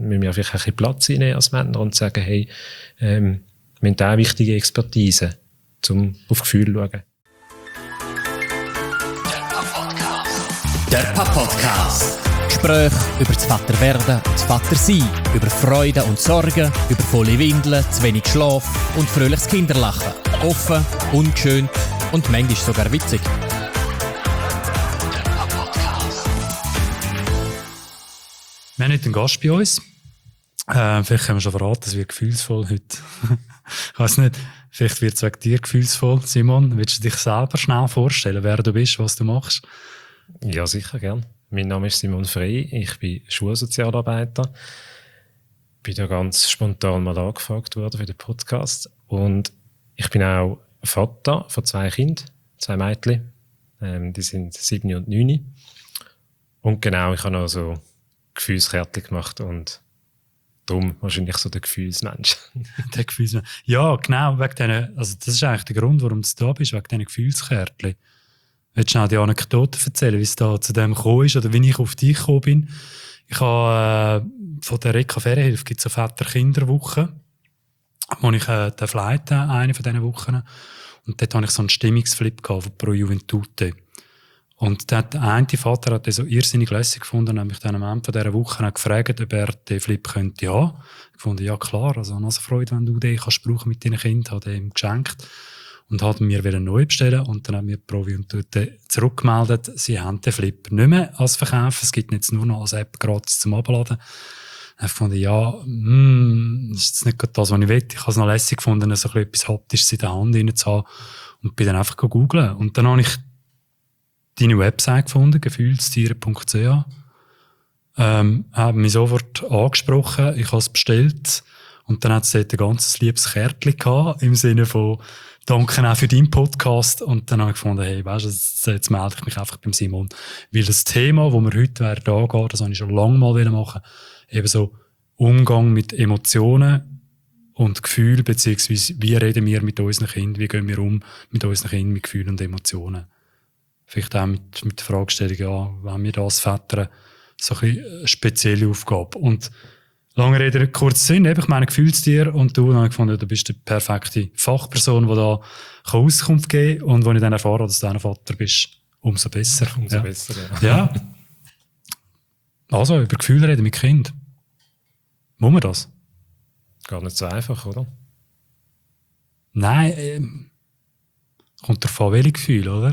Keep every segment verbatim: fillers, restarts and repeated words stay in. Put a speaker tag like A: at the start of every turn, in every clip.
A: müssen wir vielleicht ein bisschen Platz einnehmen als Männer und sagen, hey, ähm, wir haben da eine wichtige Expertise, um auf Gefühl zu schauen.
B: Der Papa-Podcast. Gespräche über das Vaterwerden und das Vatersein, über Freude und Sorgen, über volle Windeln, zu wenig Schlaf und fröhliches Kinderlachen. Offen, ungeschönt und manchmal sogar witzig.
C: Wir haben heute einen Gast bei uns. Äh, vielleicht können wir schon verraten, es wird gefühlsvoll heute. Ich weiss nicht, vielleicht wird es wegen dir gefühlsvoll. Simon, willst du dich selber schnell vorstellen, wer du bist, was du machst?
A: Ja, sicher, gern. Mein Name ist Simon Frey, ich bin Schulsozialarbeiter. Bin da ganz spontan mal angefragt worden für den Podcast. Und ich bin auch Vater von zwei Kindern, zwei Mädchen. Ähm, die sind sieben und neun. Und genau, ich habe noch so Gefühlskärtchen gemacht und darum wahrscheinlich so der Gefühlsmensch.
C: Der Gefühlsmensch. Ja, genau, wegen diesen, also das ist eigentlich der Grund, warum du da bist, wegen diesen Gefühlskärtchen. Willst du noch die Anekdote erzählen, wie es da zu dem gekommen ist oder wie ich auf dich gekommen bin? Ich habe äh, von der Reka Ferienhilfe gibt es so Väter-Kinder-Woche, wo ich äh, leiten darf, eine von diesen Wochen. Und dort hatte ich so einen Stimmungsflip gehabt von Pro Juventute. Und der eine Vater hat den so irrsinnig lässig gefunden, nämlich dann am Ende von dieser Woche hat gefragt, ob er den Flip könnte haben. Ich fand, ja klar, also also Freude, wenn du den kannst brauchen mit deinen Kindern, hat er ihm geschenkt. Und hat mir wieder neu bestellen und dann hat mir Provi und Tute zurückgemeldet, sie haben den Flip nicht mehr als Verkauf, es gibt ihn jetzt nur noch als App gratis zum Abladen. Ich fand, ja, mm, das ist jetzt nicht gerade das, was ich will. Ich habe es noch lässig gefunden, so etwas Haptisches in der Hand rein zu haben und bin dann einfach googeln. Und dann habe ich deine Website gefunden, gefühlstiere punkt c h. Ähm, habe mich sofort angesprochen, ich habe es bestellt und dann hat es dort ein ganz liebes Kärtchen gehabt, im Sinne von danke auch für deinen Podcast. Und dann habe ich gefunden, hey, weißt du, jetzt, jetzt melde ich mich einfach beim Simon. Weil das Thema, das wir heute werden angehen, das habe ich schon lange mal machen, eben so Umgang mit Emotionen und Gefühlen, beziehungsweise wie reden wir mit unseren Kindern, wie gehen wir um mit unseren Kindern, mit Gefühlen und Emotionen. Vielleicht auch mit, mit der Fragestellung, ja, wenn wir das Väter so ein bisschen eine spezielle Aufgabe. Und lange Rede, kurz Sinn, ich meine Gefühlstier und du, dann habe ich gefunden, du bist die perfekte Fachperson, die da Auskunft geben kann und wenn ich dann erfahre, dass du ein Vater bist, umso besser.
A: Umso
C: ja.
A: besser, ja.
C: Ja. Also, über Gefühle reden mit Kind. Muss man das?
A: Gar nicht so einfach, oder?
C: Nein, ähm, kommt darauf an, welche Gefühle, oder?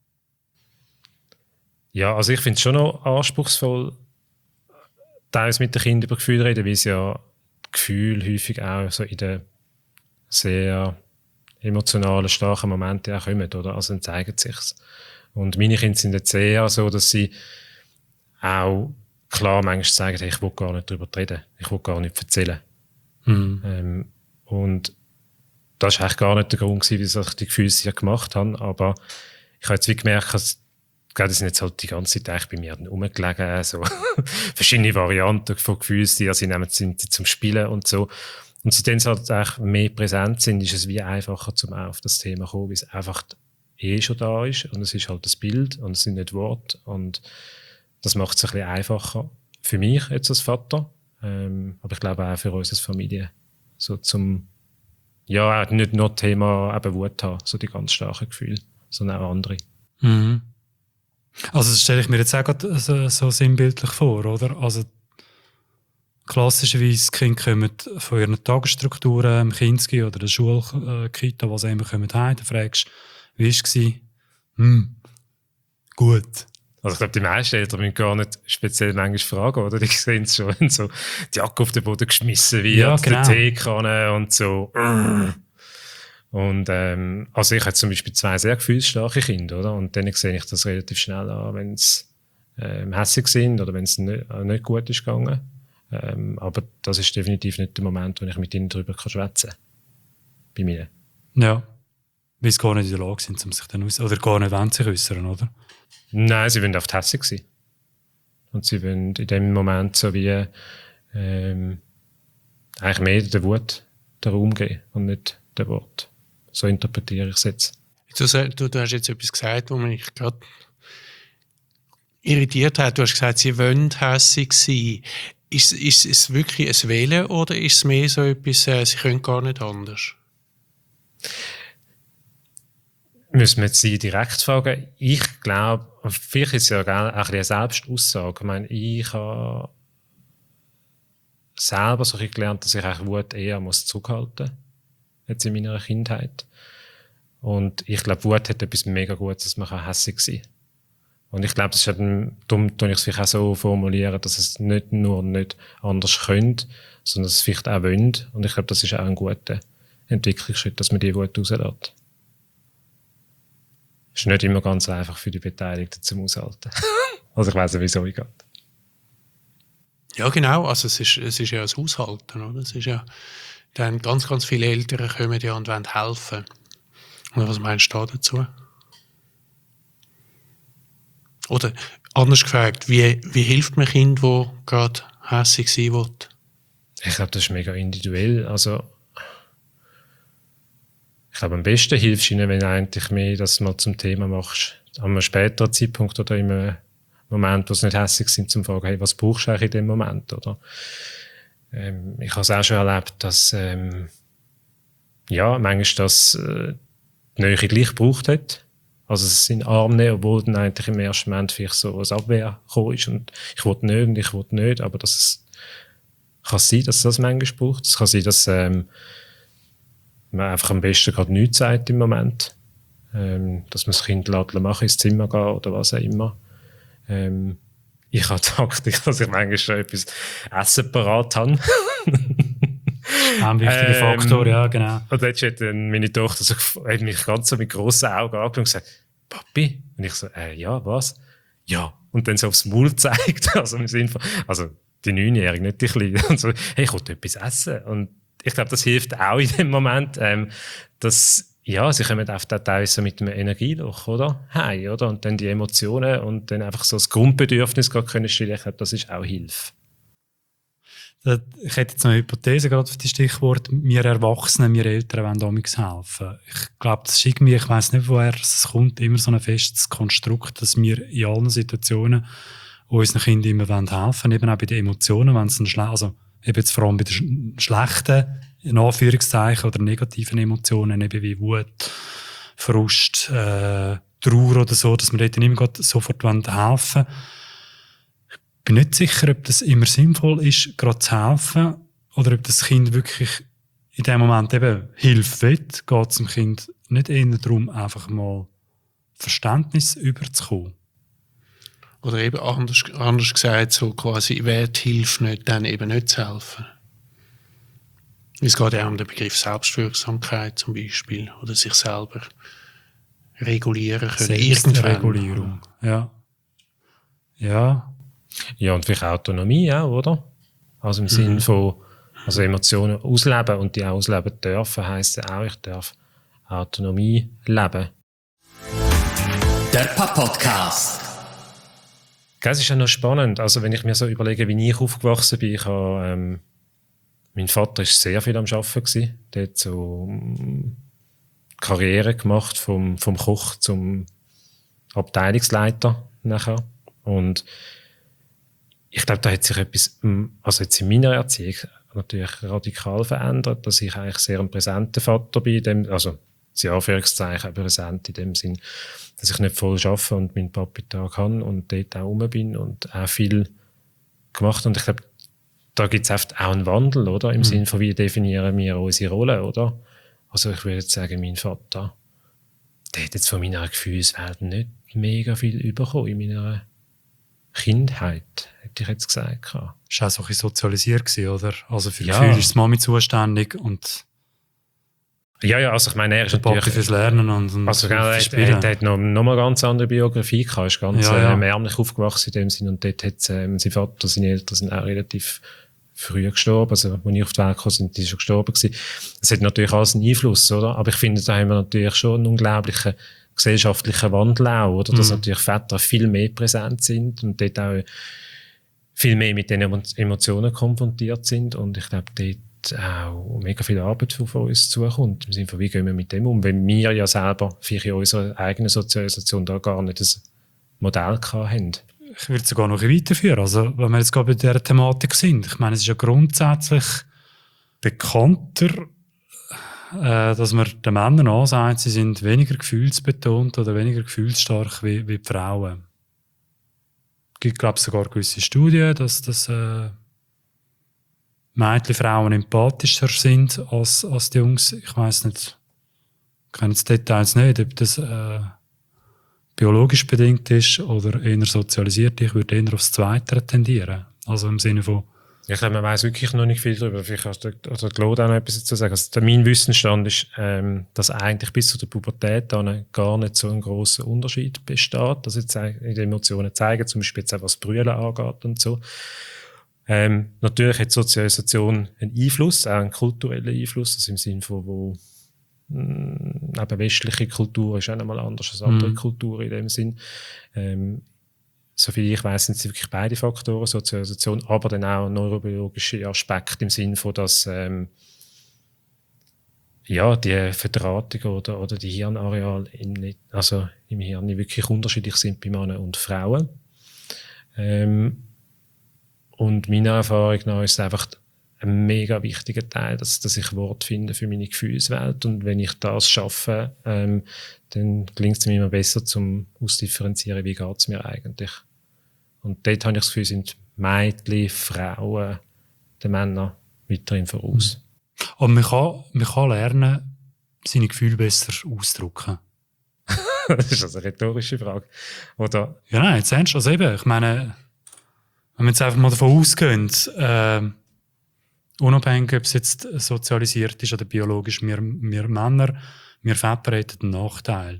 A: Ja, also ich finde es schon noch anspruchsvoll, teils mit den Kindern über Gefühle reden, weil sie ja Gefühle häufig auch so in den sehr emotionalen, starken Momenten auch kommen, oder? Also dann zeigt sich's. Und meine Kinder sind jetzt eher so, dass sie auch klar manchmal sagen, hey, ich will gar nicht darüber reden, ich will gar nicht erzählen. Mhm. Ähm, und das war eigentlich gar nicht der Grund, wieso ich die Gefühle sehr gemacht habe, aber ich habe jetzt wie gemerkt, dass die sind jetzt halt die ganze Zeit eigentlich bei mir rumgelegen, so verschiedene Varianten von Gefühlstieren, sie nehmen sind sie zum Spielen und so. Und seitdem sie halt eigentlich mehr präsent sind, ist es wie einfacher, zum auch auf das Thema zu kommen, weil es einfach eh schon da ist und es ist halt das Bild und es sind nicht Worte und das macht es ein bisschen einfacher für mich jetzt als Vater, ähm, aber ich glaube auch für uns als Familie, so zum, ja, nicht nur Thema eben Wut haben, so die ganz starken Gefühle, sondern auch andere.
C: Mhm. Also das stelle ich mir jetzt auch gerade so, so sinnbildlich vor, oder? Also klassischerweise die Kinder kommen von ihren Tagesstrukturen im Kinski oder der Schulkita, was sie immer kommen heim, dann fragst du, wie war es? Hm, gut.
A: Also ich glaube, die meisten Eltern müssen gar nicht speziell manchmal fragen, oder? Die sehen es schon, wenn so die Jacke auf den Boden geschmissen wird,
C: ja, genau.
A: die Teekanne und so. Und ähm, also ich habe zum Beispiel zwei sehr gefühlsstarke Kinder, oder? Und dann sehe ich das relativ schnell an, wenn sie ähm, hässig sind oder wenn es nicht, äh, nicht gut ist gegangen. Ähm, aber das ist definitiv nicht der Moment, wo ich mit ihnen darüber schwätzen kann. Bei mir.
C: Ja. Weil sie gar nicht in der Lage sind, um sich dann aus oder gar nicht wollen sich äußern, oder?
A: Nein, sie wollen oft hässig sein. Und sie wollen in dem Moment so wie ähm, eigentlich mehr der Wut den Raum geben und nicht der Wort. So interpretiere ich es jetzt.
D: Du, du, du hast jetzt etwas gesagt, was mich gerade irritiert hat. Du hast gesagt, sie wollen hässig sein. ist, ist es wirklich ein Wählen oder ist es mehr so etwas, äh, sie können gar nicht anders?
A: Müssen wir jetzt sie direkt fragen? Ich glaube, vielleicht ist es ja auch ein bisschen eine Selbstaussage. Ich meine, ich habe selber so ein bisschen gelernt, dass ich eigentlich Wut eher muss zurückhalten muss, jetzt in meiner Kindheit. Und ich glaube, Wut hat etwas mega Gutes, dass man hässig sein kann. Und ich glaube, das ist dann, darum tue ich es vielleicht auch so formulieren, dass es nicht nur nicht anders könnte, sondern dass es vielleicht auch wollen. Und ich glaube, das ist auch ein guter Entwicklungsschritt, dass man die Wut rauslässt. Ist nicht immer ganz einfach für die Beteiligten zum Aushalten. Also ich weiss ja, wieso ich gehe.
D: Ja, genau. Also es ist, es ist ja das Aushalten, oder? Es ist ja, dann ganz, ganz viele Eltern kommen ja und wollen helfen. Und was meinst du da dazu? Oder anders gefragt, wie, wie hilft man Kind, das gerade hässig sein will?
A: Ich glaube, das ist mega individuell. Also ich glaube, am besten hilfst du ihnen, wenn du eigentlich mehr das mal zum Thema machst. An einem späteren Zeitpunkt oder in einem Moment, wo sie nicht hässig sind, zum fragen, hey, was brauchst du eigentlich in dem Moment? Oder? Ähm, ich habe es auch schon erlebt, dass ähm, ja, manchmal das äh, die Nähe gleich gebraucht hat. Also es in den Arm nehmen, obwohl dann eigentlich im ersten Moment vielleicht so ein Abwehr gekommen ist und ich will nicht und ich will nicht, aber dass es kann sein, dass das manchmal braucht. Es kann sein, dass ähm, man einfach am besten gerade nichts sagt im Moment. Ähm, dass man das Kind machen ins Zimmer gehen oder was auch immer. Ähm, ich habe Taktik, dass ich manchmal schon etwas Essen parat habe.
C: Ein wichtiger
A: Ähm,
C: Faktor, ja, genau.
A: Und jetzt hat dann meine Tochter so, hat mich ganz so mit grossen Augen angeschaut und gesagt, Papi? Und ich so, äh, ja, was? Ja. Und dann so aufs Maul gezeigt. Also im Sinne von, also die Neunjährige, nicht die Kleine. Und so, hey, ich will etwas essen. Und ich glaube, das hilft auch in dem Moment, ähm, dass, ja, sie kommen auf den Teil so mit einem Energieloch, oder? Hey, oder? Und dann die Emotionen und dann einfach so das Grundbedürfnis gerade können stillen. Ich glaube, das ist auch Hilfe.
C: Ich hätte jetzt noch eine Hypothese gerade auf die Stichwort. Wir Erwachsenen, wir Eltern wollen damals helfen. Ich glaube, das ist irgendwie, ich weiss nicht, woher es kommt, immer so ein festes Konstrukt, dass wir in allen Situationen unseren Kindern immer helfen wollen. Eben auch bei den Emotionen, wenn es schle- also eben jetzt vor allem bei den schlechten, in Anführungszeichen, oder negativen Emotionen, eben wie Wut, Frust, äh, Trauer oder so, dass wir dort nicht mehr sofort helfen wollen. Ich bin nicht sicher, ob das immer sinnvoll ist, gerade zu helfen, oder ob das Kind wirklich in dem Moment eben Hilfe will. Geht es dem Kind nicht eher darum, einfach mal Verständnis überzukommen?
D: Oder eben anders, anders gesagt, so quasi, wer die Hilfe nicht, dann eben nicht zu helfen. Es geht ja auch um den Begriff Selbstwirksamkeit zum Beispiel, oder sich selber regulieren können.
C: Selbstregulierung, ja. Ja.
A: Ja, und vielleicht Autonomie auch, oder? Also im mhm. Sinn von also Emotionen ausleben und die auch ausleben dürfen, heisst ja auch, ich darf Autonomie leben.
B: Der Papa-Podcast.
A: Das ist ja noch spannend. Also wenn ich mir so überlege, wie ich aufgewachsen bin, ich habe, ähm, mein Vater war sehr viel am Arbeiten gewesen. Der hat so um, Karriere gemacht, vom, vom Koch zum Abteilungsleiter nachher. Und ich glaube, da hat sich etwas, also jetzt in meiner Erziehung natürlich radikal verändert, dass ich eigentlich sehr ein präsenter Vater bin, dem, also in Anführungszeichen präsent in dem Sinn, dass ich nicht voll arbeite und meinen Papi-Tag habe und dort auch rum bin und auch viel gemacht. Und ich glaube, da gibt es oft auch einen Wandel, oder? Im mhm. Sinn von, wie definieren wir unsere Rolle, oder? Also ich würde jetzt sagen, mein Vater, der hat jetzt von meiner Gefühlswelt nicht mega viel bekommen in meiner Kindheit, hätte ich jetzt gesagt.
C: Das war auch so ein bisschen sozialisiert gewesen, oder? Also für
A: ja.
C: Gefühl ist die Mami zuständig und
A: ja, ja, also ich meine, er ist natürlich...
C: Papi fürs Lernen und, und
A: also genau, er, er, er hat noch, noch mal eine ganz andere Biografie gehabt, er ist ganz
C: ja, ja.
A: Ähm, ärmlich aufgewachsen in dem Sinn und dort hat ähm, sein Vater, seine Eltern sind auch relativ früh gestorben, also als ich auf die Welt kam, sind die schon gestorben gewesen. Das hat natürlich alles einen Einfluss, oder? Aber ich finde, da haben wir natürlich schon einen unglaublichen gesellschaftlichen Wandel auch, oder? Dass mhm. natürlich Väter viel mehr präsent sind und dort auch viel mehr mit den Emotionen konfrontiert sind und ich glaube, dort auch mega viel Arbeit von uns zukommt. Im Sinne von, wie gehen wir mit dem um? Wenn wir ja selber für unsere eigene Sozialisation da gar nicht ein Modell hatten.
C: ich würde es sogar noch weiterführen. Also, wenn wir jetzt gerade bei dieser Thematik sind. Ich meine, es ist ja grundsätzlich bekannter, äh, dass man den Männern ansagt, sie sind weniger gefühlsbetont oder weniger gefühlsstark wie, wie die Frauen. Es gibt, glaube ich, sogar gewisse Studien, dass, dass äh, Mädchen, Frauen empathischer sind als, als die Jungs. Ich weiss nicht, ich kenne jetzt Details nicht, ob das äh, biologisch bedingt ist oder eher sozialisiert. Ich würde eher aufs Zweite tendieren. Also im Sinne von...
A: Ich glaube, man weiss wirklich noch nicht viel darüber. Vielleicht hast du oder Claude auch noch etwas dazu sagen. Also, mein Wissensstand ist, ähm, dass eigentlich bis zu der Pubertät dann gar nicht so ein grosser Unterschied besteht. Dass jetzt in den Emotionen zeigen, zum Beispiel jetzt auch was Brüllen angeht und so. Ähm, natürlich hat Sozialisation einen Einfluss, auch einen kulturellen Einfluss, also im Sinne von, wo mh, eben westliche Kultur ist auch nochmal anders als andere
C: Mhm.
A: Kulturen in dem Sinn. Ähm, soviel ich weiss, sind es wirklich beide Faktoren, Sozialisation, aber dann auch neurobiologische Aspekte im Sinne von, dass ähm, ja, die Verdrahtung oder, oder die Hirnareale im, also im Hirn wirklich unterschiedlich sind bei Männern und Frauen. Ähm, Und meiner Erfahrung nach ist es einfach ein mega wichtiger Teil, dass, dass ich Wort finde für meine Gefühlswelt. Und wenn ich das schaffe, ähm, dann gelingt es mir immer besser, zum auszudifferenzieren, wie geht es mir eigentlich. Und dort habe ich das Gefühl, sind Mädchen, Frauen, die Männer weiterhin voraus.
C: Aber man kann, man kann lernen, seine Gefühle besser auszudrücken.
A: Das ist also eine rhetorische Frage. Oder?
C: Ja, nein, jetzt ernst. Also eben, ich meine, wenn wir jetzt einfach mal davon ausgehen, äh, unabhängig, ob es jetzt sozialisiert ist oder biologisch, wir, wir Männer, wir Väter hätten einen Nachteil.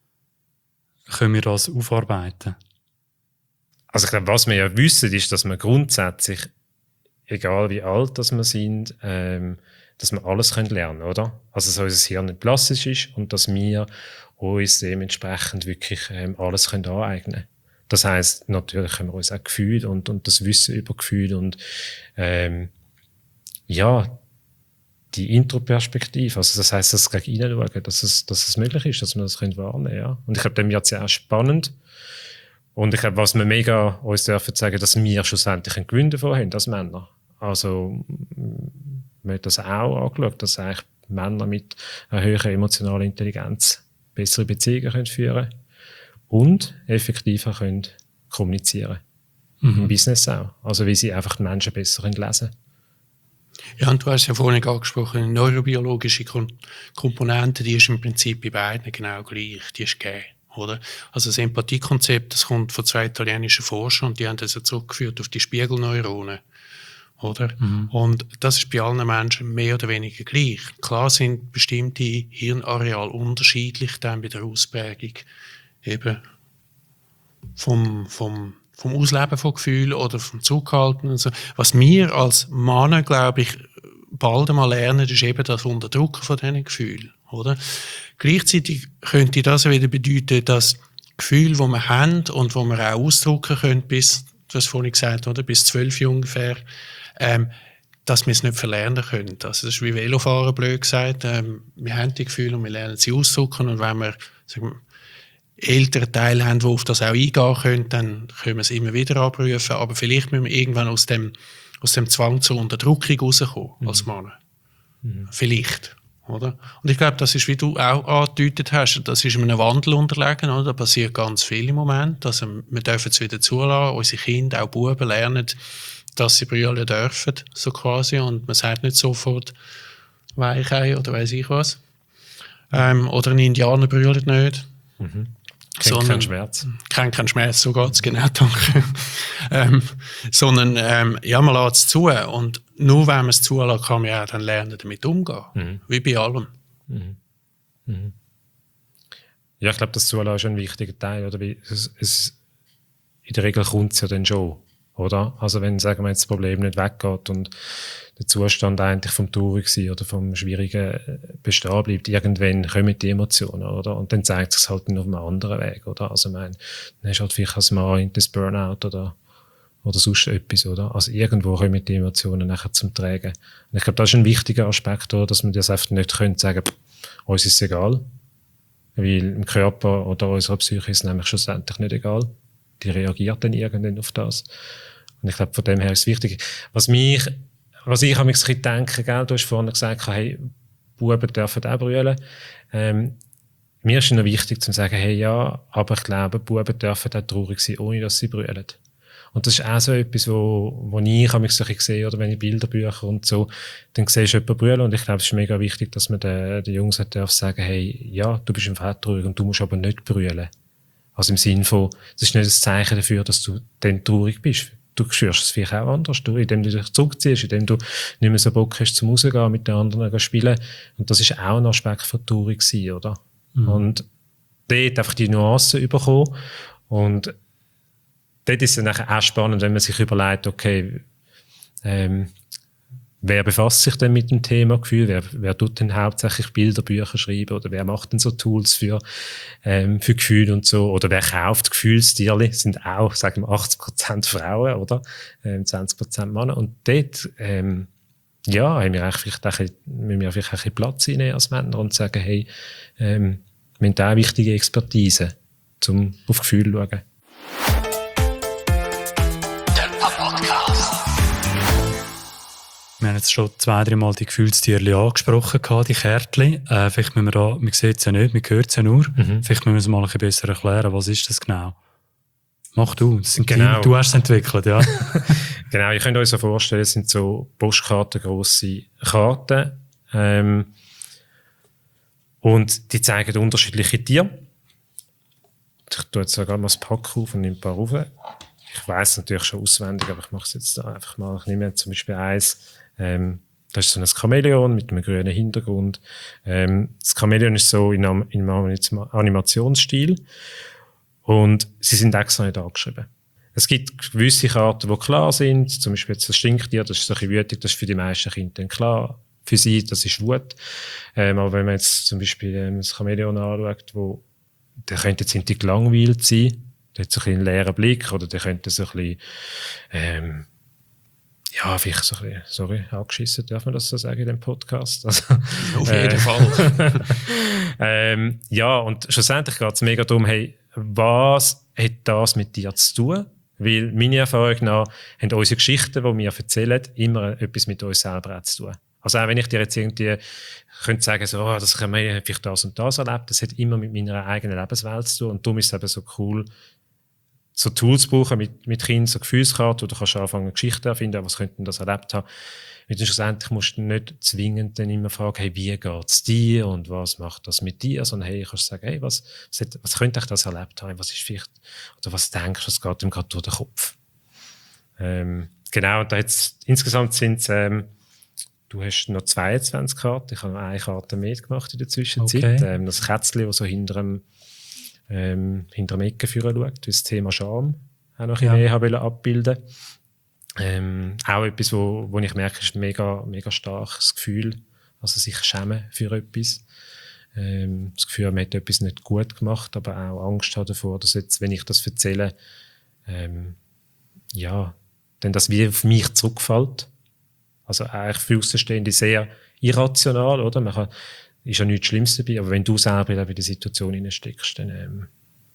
C: Können wir das aufarbeiten?
A: Also ich glaube, was wir ja wissen, ist, dass man grundsätzlich, egal wie alt dass wir sind, ähm, dass wir alles können lernen, oder? Also dass unser Hirn nicht plastisch ist und dass wir uns dementsprechend wirklich ähm, alles können aneignen können. Das heisst, natürlich haben wir uns auch Gefühle und, und das Wissen über Gefühle und ähm, ja, die Introperspektive, also das heisst, dass es gegen innen schauen, dass es, dass es möglich ist, dass wir das können wahrnehmen können. Ja. Und ich glaube, dann wird es ja auch spannend. Und ich glaube, was wir mega uns dürfen sagen, dass wir schlussendlich einen Gewinn davon haben, als Männer. Also, wir haben das auch angeschaut, dass eigentlich Männer mit einer höheren emotionalen Intelligenz bessere Beziehungen können führen können und effektiver können kommunizieren.
C: Mhm.
A: Im Business auch. Also, wie sie einfach die Menschen besser lesen können.
D: Ja, und du hast ja vorhin angesprochen, eine neurobiologische Kom- Komponente, die ist im Prinzip bei beiden genau gleich, die ist gegeben, oder? Also das Empathiekonzept, das kommt von zwei italienischen Forschern und die haben das ja zurückgeführt auf die Spiegelneuronen, oder?
C: Mhm.
D: Und das ist bei allen Menschen mehr oder weniger gleich. Klar sind bestimmte Hirnareale unterschiedlich dann bei der Ausprägung eben vom, vom vom Ausleben von Gefühlen oder vom Zurückhalten und so. Was wir als Männer, glaube ich, bald einmal lernen, ist eben das Unterdrücken von diesen Gefühlen, oder? Gleichzeitig könnte das wieder bedeuten, dass Gefühle, die wir haben und die wir auch ausdrücken können, bis, du hast vorhin gesagt, oder, bis zwölf ungefähr, ähm, dass wir es nicht verlernen können. Also das ist wie Velofahren, blöd gesagt. Ähm, wir haben die Gefühle und wir lernen sie ausdrücken und wenn wir, sagen wir ältere Teile haben, die auf das auch eingehen können, dann können wir es immer wieder abrufen. Aber vielleicht müssen wir irgendwann aus dem, aus dem Zwang zur Unterdrückung rauskommen, mhm. als Mann. Mhm. Vielleicht. Oder? Und ich glaube, das ist, wie du auch angedeutet hast, das ist einem Wandel unterlegen. Oder? Da passiert ganz viel im Moment. Also, wir dürfen es wieder zulassen. Unsere Kinder, auch Buben, lernen, dass sie brüllen dürfen, so quasi. Und man sagt nicht sofort Weichei oder weiss ich was. Ähm, oder ein Indianer brüllt nicht.
A: Mhm. Kennt keinen Schmerz.
D: Kennt keinen Schmerz, so geht es, genau, danke. ähm, sondern, ähm, ja, man lässt es zu. Und nur wenn man es zulässt, kann man ja dann lernen, damit umgehen. Mhm. Wie bei allem.
A: Mhm. Mhm. Ja, ich glaube, das Zulassen ist ein wichtiger Teil. Oder? Wie, es, es, in der Regel kommt es ja dann schon. Oder? Also wenn, sagen wir jetzt, das Problem nicht weggeht und der Zustand eigentlich vom Traurigen oder vom schwierigen Bestehen bleibt, irgendwann kommen die Emotionen, oder? Und dann zeigt es sich halt auf einem anderen Weg, oder? Also ich meine, dann hast du halt vielleicht als Mann das Burnout oder, oder sonst etwas, oder? Also irgendwo kommen die Emotionen nachher zum Tragen. Und ich glaube, das ist ein wichtiger Aspekt, oder? Dass man das einfach nicht können sagen, pff, uns ist es egal. Weil im Körper oder unserer Psyche ist es nämlich schlussendlich nicht egal. die reagiert dann irgendwann auf das. Und ich glaube, von dem her ist es wichtig. Was mich, was ich an mich denke, gell, du hast vorhin gesagt, hey, Buben dürfen auch brüllen. Ähm, mir ist es noch wichtig zu sagen, hey, ja, aber ich glaube, Buben dürfen auch traurig sein, ohne dass sie brüllen. Und das ist auch so etwas, wo, wo ich mich so sehe, oder wenn ich Bilderbücher und so, dann siehst du jemanden brüllen, und ich glaube, es ist mega wichtig, dass man den, den Jungs darf sagen, hey, ja, du bist im Fall traurig und du musst aber nicht brüllen. Also im Sinne von, das ist nicht ein Zeichen dafür, dass du dann traurig bist. Du spürst es vielleicht auch anders, du, indem du dich zurückziehst, indem du nicht mehr so Bock hast zum Rausgehen, mit den anderen spielen. Und das ist auch ein Aspekt von traurig sein, oder? Mhm. Und dort einfach die Nuancen bekommen. Und dort ist es dann auch spannend, wenn man sich überlegt, okay, ähm, wer befasst sich denn mit dem Thema Gefühl? Wer, wer tut denn hauptsächlich Bilderbücher schreiben? Oder wer macht denn so Tools für, ähm, für Gefühl und so? Oder wer kauft Gefühlstierli? Das sind auch, sagen wir, achtzig Prozent Frauen, oder? Ähm, zwanzig Prozent Männer. Und dort, ähm, ja, haben wir eigentlich vielleicht auch ein bisschen, müssen wir vielleicht auch ein bisschen Platz einnehmen als Männer und sagen, hey, ähm, wir haben da wichtige Expertise, um auf Gefühl zu schauen.
C: Wir haben jetzt schon zwei, drei Mal die Gefühlstierchen angesprochen, die Kärtchen. Äh, vielleicht müssen wir da, man sieht es ja nicht, man hört es ja nur. Mhm. Vielleicht müssen wir es mal ein bisschen besser erklären. Was ist das genau? Mach du, das sind genau. Die, du hast es entwickelt, ja.
A: Genau, ihr könnt euch so vorstellen, es sind so Postkartengrosse Karten. Ähm, und die zeigen unterschiedliche Tiere. Ich tue jetzt sogar mal das Pack auf und nehme ein paar rauf. Ich weiss natürlich schon auswendig, aber ich mache es jetzt da einfach mal. Ich nehme zum Beispiel eins. Ähm, das ist so ein Chamäleon mit einem grünen Hintergrund. Ähm, das Chamäleon ist so in einem, in einem Animationsstil. Und sie sind extra nicht angeschrieben. Es gibt gewisse Karten, die klar sind. Zum Beispiel jetzt das Stinktier, das ist so ein bisschen wütig, das ist für die meisten Kinder dann klar. Für sie, das ist Wut. Ähm, aber wenn man jetzt zum Beispiel ähm, das Chamäleon anschaut, wo, der könnte jetzt nicht gelangweilt sein, der hat so ein bisschen einen leeren Blick, oder der könnte so ein bisschen, ähm, ja, vielleicht so ein bisschen, sorry, angeschissen, darf man das so sagen in dem Podcast? Also,
D: auf jeden äh, Fall.
A: ähm, ja, und schlussendlich geht es mega darum, hey, was hat das mit dir zu tun? Weil, meine Erfahrung nach, haben unsere Geschichten, die wir erzählen, immer etwas mit uns selber zu tun. Also auch wenn ich dir jetzt irgendwie könnte sagen, so, oh, das haben wir vielleicht das und das erlebt, das hat immer mit meiner eigenen Lebenswelt zu tun. Und darum ist es eben so cool, so Tools zu brauchen mit, mit Kindern, so Gefühlskarten, wo du kannst anfangen, Geschichten erfinden, was könnten das erlebt haben. Weil dann schlussendlich musst du nicht zwingend dann immer fragen, hey, wie geht's dir und was macht das mit dir, sondern hey, kannst sagen, hey, was, was, hat, was könnte ich das erlebt haben, was ist vielleicht, oder was denkst du, was geht ihm gerade durch den Kopf. Ähm, genau, und da jetzt, insgesamt sind es, ähm, du hast noch zweiundzwanzig Karten, ich habe noch eine Karte mehr gemacht in der Zwischenzeit. Okay. Ähm, das Kätzchen, das so hinter dem, ähm, hinter dem Ecken führen schaut, das Thema Scham auch noch ein bisschen ja. mehr abbilden. Ähm, auch etwas, wo, wo ich merke, ist ein mega, mega starkes Gefühl, also sich schämen für etwas. Ähm, das Gefühl, man hat etwas nicht gut gemacht, aber auch Angst hat davor, dass jetzt, wenn ich das erzähle, ähm, ja, dann das wie auf mich zurückfällt. Also eigentlich für Außenstehende sehr irrational, oder? Man kann, ist ja nichts Schlimmes dabei, aber wenn du selber in die Situation hineinsteckst, dann ähm,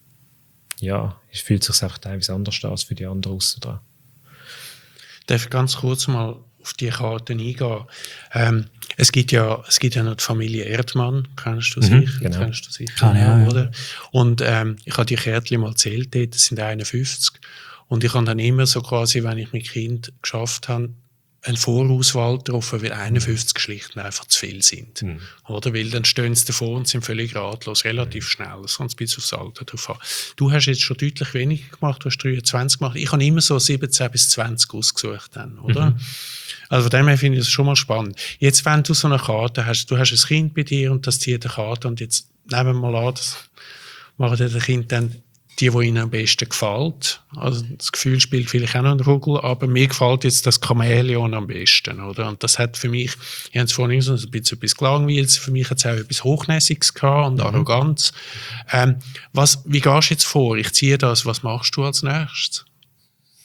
A: ja, es fühlt sich einfach teilweise anders an als für die anderen aussen dran.
D: Darf ich ganz kurz mal auf die Karten eingehen? Ähm, es gibt ja, es gibt ja noch die Familie Erdmann, kennst du
A: mhm,
D: sicher?
A: Genau.
D: Kennst du sicher,
C: Kann ja,
D: oder? Ja. Und ähm, ich habe die Kärtchen mal gezählt, das sind einundfünfzig. Und ich habe dann immer so quasi, wenn ich mit Kind geschafft habe, eine Vorauswahl getroffen, weil einundfünfzig schlicht und einfach zu viel sind. Mhm. Oder? Weil dann stehen sie davor und sind völlig ratlos, relativ mhm. schnell. Das kommt ein bisschen aufs Alter drauf an. Du hast jetzt schon deutlich weniger gemacht, du hast dreiundzwanzig gemacht. Ich habe immer so siebzehn bis zwanzig ausgesucht dann, oder? Mhm. Also von dem her finde ich das schon mal spannend. Jetzt, wenn du so eine Karte hast, du hast ein Kind bei dir und das zieht eine Karte und jetzt nehmen wir mal an, das macht das Kind dann die, die ihnen am besten gefällt. Also das Gefühl spielt vielleicht auch noch eine Rolle, aber mir gefällt jetzt das Chamäleon am besten, oder? Und das hat für mich, ich habe es vorhin so ein bisschen etwas gelangweilt, für mich hat es auch etwas Hochnäsiges gehabt und mhm. Arroganz. Ähm, was, wie gehst du jetzt vor? Ich ziehe das, was machst du als nächstes?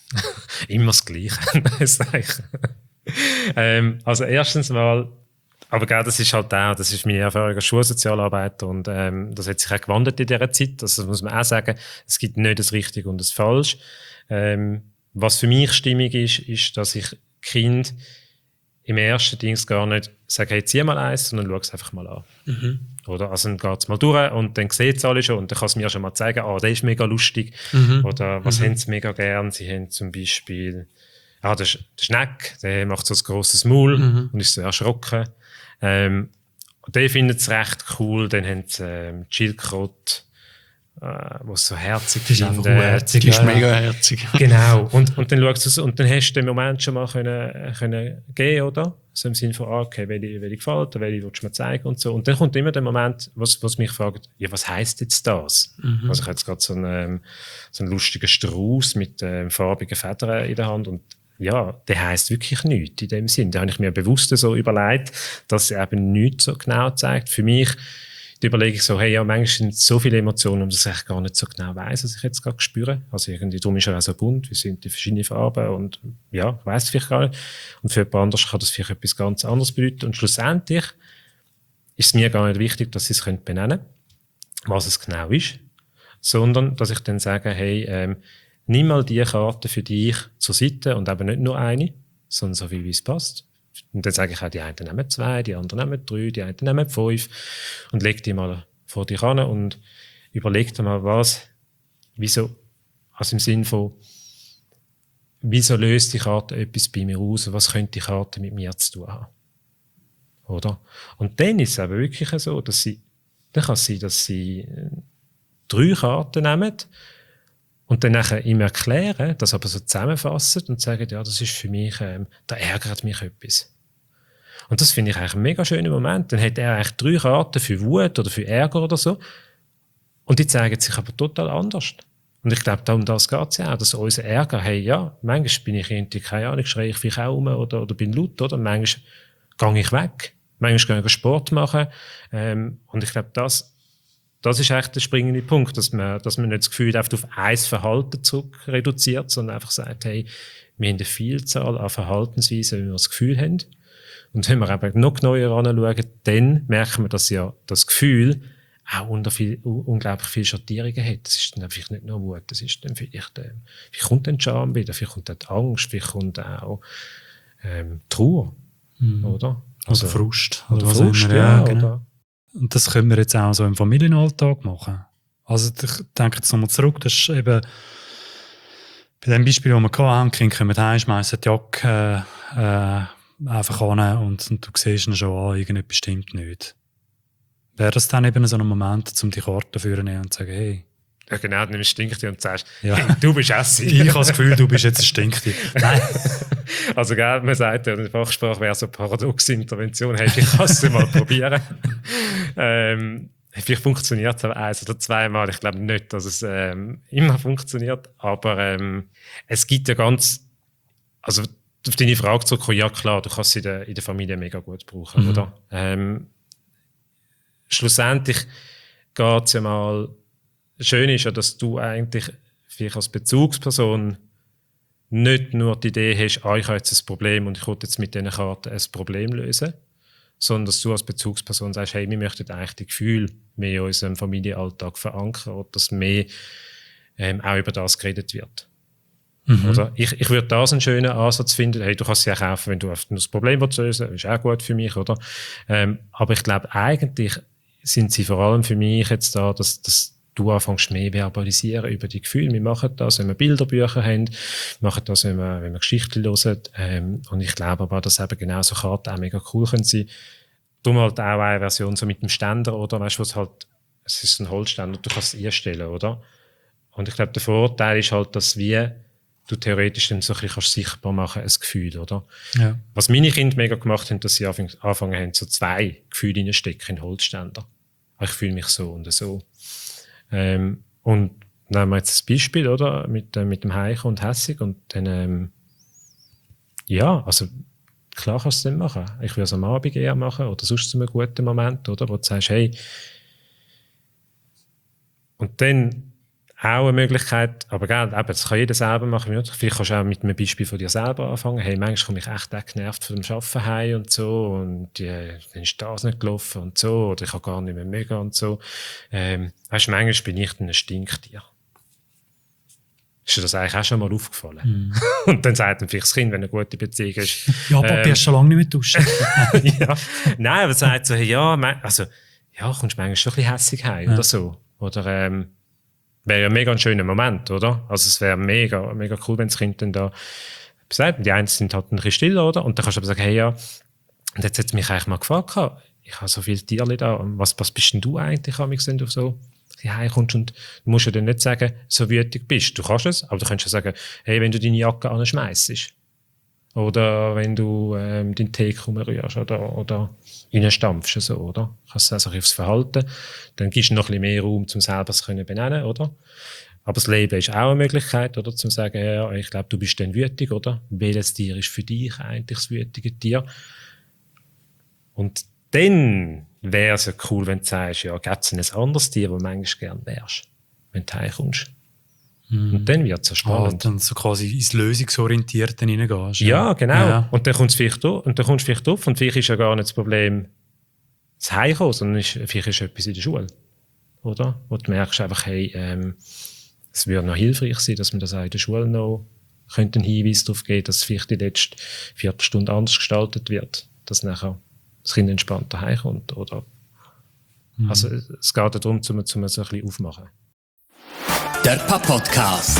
A: Immer das Gleiche. ähm, also erstens mal, Aber gell, das ist halt auch, das ist meine Erfahrung als Schulsozialarbeiter und ähm, das hat sich auch gewandelt in dieser Zeit. Also das muss man auch sagen, es gibt nicht das Richtige und das Falsche. Ähm, was für mich stimmig ist, ist, dass ich Kind im ersten Dings gar nicht sage, hey, zieh mal eins, sondern schau es einfach mal an.
D: Mhm.
A: Oder? Also dann geht es mal durch und dann sieht es alle schon und dann kann es mir schon mal zeigen, ah, der ist mega lustig.
D: Mhm.
A: Oder was
D: Mhm.
A: haben sie mega gern? Sie haben zum Beispiel ah, der, Sch- der Schneck, der macht so ein grosses Maul
D: Mhm.
A: und ist so erschrocken. Ähm, der findet es recht cool. Dann haben sie ähm, die Schildkröte, äh, die so herzig
C: Die ist einfach
A: finden.
C: urherzig.
D: Die ist
C: Ja, ja.
D: mega herzig.
A: Genau. Und, und dann schaust du es und dann hast du den Moment schon mal können, können gehen, oder? So im Sinne von, ah, okay, welche, welche gefällt, welche willst du mir zeigen und so. Und dann kommt immer der Moment, was, was mich fragt, ja, was heisst jetzt das?
D: Mhm.
A: Also ich habe jetzt gerade so einen, ähm, so einen lustigen Strauß mit ähm, farbigen Federn in der Hand und ja, der heisst wirklich nichts in dem Sinn. Da habe ich mir bewusst so überlegt, dass er eben nichts so genau zeigt. Für mich da überlege ich so, hey, ja, manchmal sind so viele Emotionen, dass ich gar nicht so genau weiss, was ich jetzt gerade spüre. Also irgendwie, darum ist er auch so bunt, wie sind die verschiedenen Farben und ja, ich weiss es vielleicht gar nicht. Und für jemand anderes kann das vielleicht etwas ganz anderes bedeuten. Und schlussendlich ist es mir gar nicht wichtig, dass sie es benennen können, was es genau ist, sondern dass ich dann sage, hey, ähm, nimm mal die Karte für dich zur Seite und eben nicht nur eine, sondern so viel, wie es passt. Und dann sage ich auch, die einen nehmen zwei, die anderen nehmen drei, die einen nehmen fünf und leg die mal vor dich an und überleg dir mal, was, wieso, also im Sinn von, wieso löst die Karte etwas bei mir aus, was könnte die Karte mit mir zu tun haben. Oder? Und dann ist es aber wirklich so, dass sie, dann kann es sein, dass sie drei Karten nehmen und dann nachher ihm erklären, das aber so zusammenfassen und sagen, ja, das ist für mich, ähm, da ärgert mich etwas. Und das finde ich eigentlich ein mega schöner Moment. Dann hat er eigentlich drei Karten für Wut oder für Ärger oder so. Und die zeigen sich aber total anders. Und ich glaube, um das geht es ja auch, dass unser Ärger, hey, ja, manchmal bin ich irgendwie, keine Ahnung, schreie ich vielleicht auch um oder, oder bin laut, oder? Manchmal gehe ich weg. Manchmal gehe ich Sport machen. Ähm, und ich glaube, das, Das ist echt der springende Punkt, dass man, dass man nicht das Gefühl auf ein Verhalten zurück reduziert, sondern einfach sagt, hey, wir haben eine Vielzahl an Verhaltensweisen, wie wir das Gefühl haben. Und wenn wir eben noch genauer anschauen, dann merken wir, dass ja das Gefühl auch unter viel, unglaublich viele Schattierungen hat. Das ist dann vielleicht nicht nur Wut, das ist dann vielleicht, äh, vielleicht kommt dann Scham wieder, vielleicht kommt dann die Angst, vielleicht kommt auch ähm, Trauer,
C: Mhm.
A: oder?
C: Also Frust. Oder,
A: Oder
C: was
A: Frust,
C: immer.
A: ja,
C: Ja, genau.
A: oder
C: Und das können wir jetzt auch so im Familienalltag machen. Also ich denke jetzt nochmal zurück, das ist eben bei dem Beispiel, das wir hatten, die Kinder kommen heim, schmeissen die Jacke äh, einfach an und, und du siehst ihn schon an, irgendetwas stimmt nicht. Wäre das dann eben so ein Moment, um die Karte zu nehmen und zu sagen, hey,
A: ja, genau, dann stinkst du und sagst,
C: Ja.
A: hey, du bist Essi.
C: ich habe das Gefühl, du bist jetzt ein Stinktier. Nein.
A: Also, gell, man sagt ja, in der Fachsprache wäre so eine paradoxe Intervention. Hey, ich kann es mal probieren. ähm, vielleicht funktioniert es aber eins oder zweimal. Ich glaube nicht, dass es ähm, immer funktioniert. Aber ähm, es gibt ja ganz, also auf deine Frage zurückkommen, ja klar, du kannst es in der, in der Familie mega gut brauchen,
C: Mhm.
A: oder? Ähm, schlussendlich geht es ja mal, schön ist ja, dass du eigentlich vielleicht als Bezugsperson nicht nur die Idee hast, ah, ich habe jetzt ein Problem und ich will jetzt mit diesen Karten ein Problem lösen, sondern dass du als Bezugsperson sagst, hey, wir möchten eigentlich die Gefühle mehr in unserem Familienalltag verankern oder dass mehr ähm, auch über das geredet wird.
C: Mhm.
A: Oder? Ich, ich würde das einen schönen Ansatz finden. Hey, du kannst sie auch kaufen, wenn du das Problem lösen willst, das ist auch gut für mich. Oder? Ähm, aber ich glaube, eigentlich sind sie vor allem für mich jetzt da, dass, dass du anfängst mehr verbalisieren über die Gefühle. Wir machen das, wenn wir Bilderbücher haben, wir machen das, wenn wir, wenn wir Geschichten hören. Ähm, und ich glaube aber, dass eben genau so Karten auch mega cool können sein. Darum halt auch eine Version so mit dem Ständer, oder? Weißt du, was halt, es ist ein Holzständer, du kannst es einstellen, oder? Und ich glaube, der Vorteil ist halt, dass wir, du theoretisch dann so ein bisschen sichtbar machen, ein Gefühl, oder?
C: Ja.
A: Was meine Kinder mega gemacht haben, dass sie anfangen, anfangen haben, so zwei Gefühle reinstecken in Holzständer. Ich fühle mich so und so. Ähm, und nehmen wir jetzt das Beispiel, oder? Mit, äh, mit dem Heichen und Hässig und dann, ähm, ja, also, klar kannst du es dann machen. Ich würde es am Abend eher machen oder sonst zu einem guten Moment, oder? Wo du sagst, hey, und dann auch eine Möglichkeit, aber gell, eben, das kann jeder selber machen. Vielleicht kannst du auch mit einem Beispiel von dir selber anfangen. Hey, manchmal komme ich echt auch genervt von dem Arbeiten heim und so und äh, dann ist das nicht gelaufen und so oder ich habe gar nicht mehr mega und so. Ähm, weißt du, manchmal bin ich dann ein Stinktier. Ist dir das eigentlich auch schon mal aufgefallen? Mm. Und dann sagt dann vielleicht das Kind, wenn eine gute Beziehung ist.
C: Ja, Papi, ähm, hast schon lange nicht mehr duschen.
A: Ja. Nein, aber sagt so, hey, ja, also, ja, kommst du manchmal schon ein bisschen hässig heim ja. oder so. Oder, ähm, wäre ja mega ein schöner Moment, oder? Also, es wäre mega, mega cool, wenn das Kind dann da sagt. Die einen sind halt ein bisschen stiller, oder? Und dann kannst du aber sagen, hey, ja, und jetzt hat es mich eigentlich mal gefragt, ich habe so viele Tiere da, was, was bist denn du eigentlich, wenn du so heimkommst und du musst ja dann nicht sagen, so wütig bist. Du kannst es, aber du kannst ja sagen, hey, wenn du deine Jacke anschmeißt oder wenn du ähm, deinen Tee rührst oder, oder reinstampfst, so, oder? Kannst du also aufs Verhalten, dann gibst du noch ein bisschen mehr Raum, um selber es zu benennen, oder? Aber das Label ist auch eine Möglichkeit, oder? Zum sagen, ja, ich glaube, du bist dann wütig, oder? Welches Tier ist für dich eigentlich das wütige Tier? Und dann wäre es ja cool, wenn du sagst, ja, gibt es ein anderes Tier, das du manchmal gerne wärst, wenn du heimkommst. Mm. Und dann wird es so spannend.
C: Ah, dann so quasi ins Lösungsorientierte hineingehst.
A: Ja, genau. Ja. Und dann kommst du vielleicht drauf, und dann kommst du vielleicht drauf, und vielleicht ist ja gar nicht das Problem das Heimkommen, sondern ist, vielleicht ist etwas in der Schule. Oder? Wo du merkst einfach, hey, ähm, es würde noch hilfreich sein, dass man das auch in der Schule noch könnte einen Hinweis darauf geben, dass vielleicht die letzte Viertelstunde anders gestaltet wird, dass nachher das Kind entspannter heimkommt. Oder mhm. Also es geht darum, um, um so ein bisschen aufmachen.
B: Der Papa-Podcast.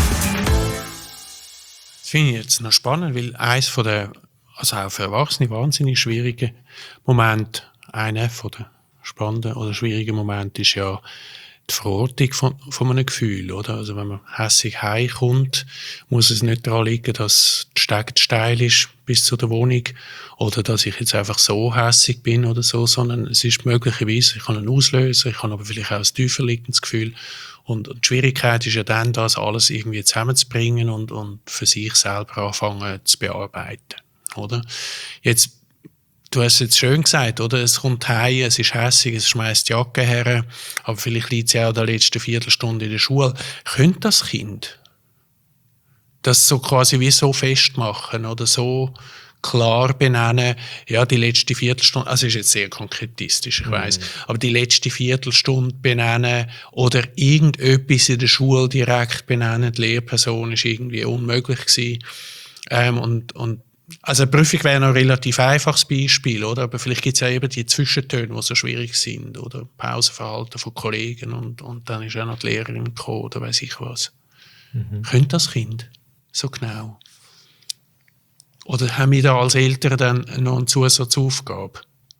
D: Das finde ich jetzt noch spannend, weil eines von der, also auch für Erwachsene wahnsinnig schwierigen Momente, einer von den spannenden oder schwierigen Momenten ist ja die Verortung von, von einem Gefühl, oder? Also wenn man hässig heimkommt, muss es nicht daran liegen, dass die Stege steil ist bis zu der Wohnung oder dass ich jetzt einfach so hässig bin oder so, sondern es ist möglicherweise, ich kann einen Auslöser, ich kann aber vielleicht auch ein tiefer liegendes Gefühl. Und die Schwierigkeit ist ja dann, das alles irgendwie zusammenzubringen und, und für sich selber anfangen zu bearbeiten, oder? Jetzt, du hast es jetzt schön gesagt, oder? Es kommt heim, es ist hässig, es schmeißt die Jacke her, aber vielleicht liegt es ja auch in der letzten Viertelstunde in der Schule. Könnte das Kind das so quasi wie so festmachen oder so klar benennen, ja, die letzte Viertelstunde, also ist jetzt sehr konkretistisch, ich weiss, mhm. aber die letzte Viertelstunde benennen oder irgendetwas in der Schule direkt benennen, die Lehrperson ist irgendwie unmöglich gewesen. Ähm, und, und also eine Prüfung wäre noch ein relativ einfaches Beispiel, oder? Aber vielleicht gibt es ja eben die Zwischentöne, die so schwierig sind, oder Pausenverhalten von Kollegen und, und dann ist ja noch die Lehrerin gekommen, oder weiss ich was. Mhm. Könnte das Kind so genau? Oder haben wir da als Eltern dann noch eine Zusatzaufgabe?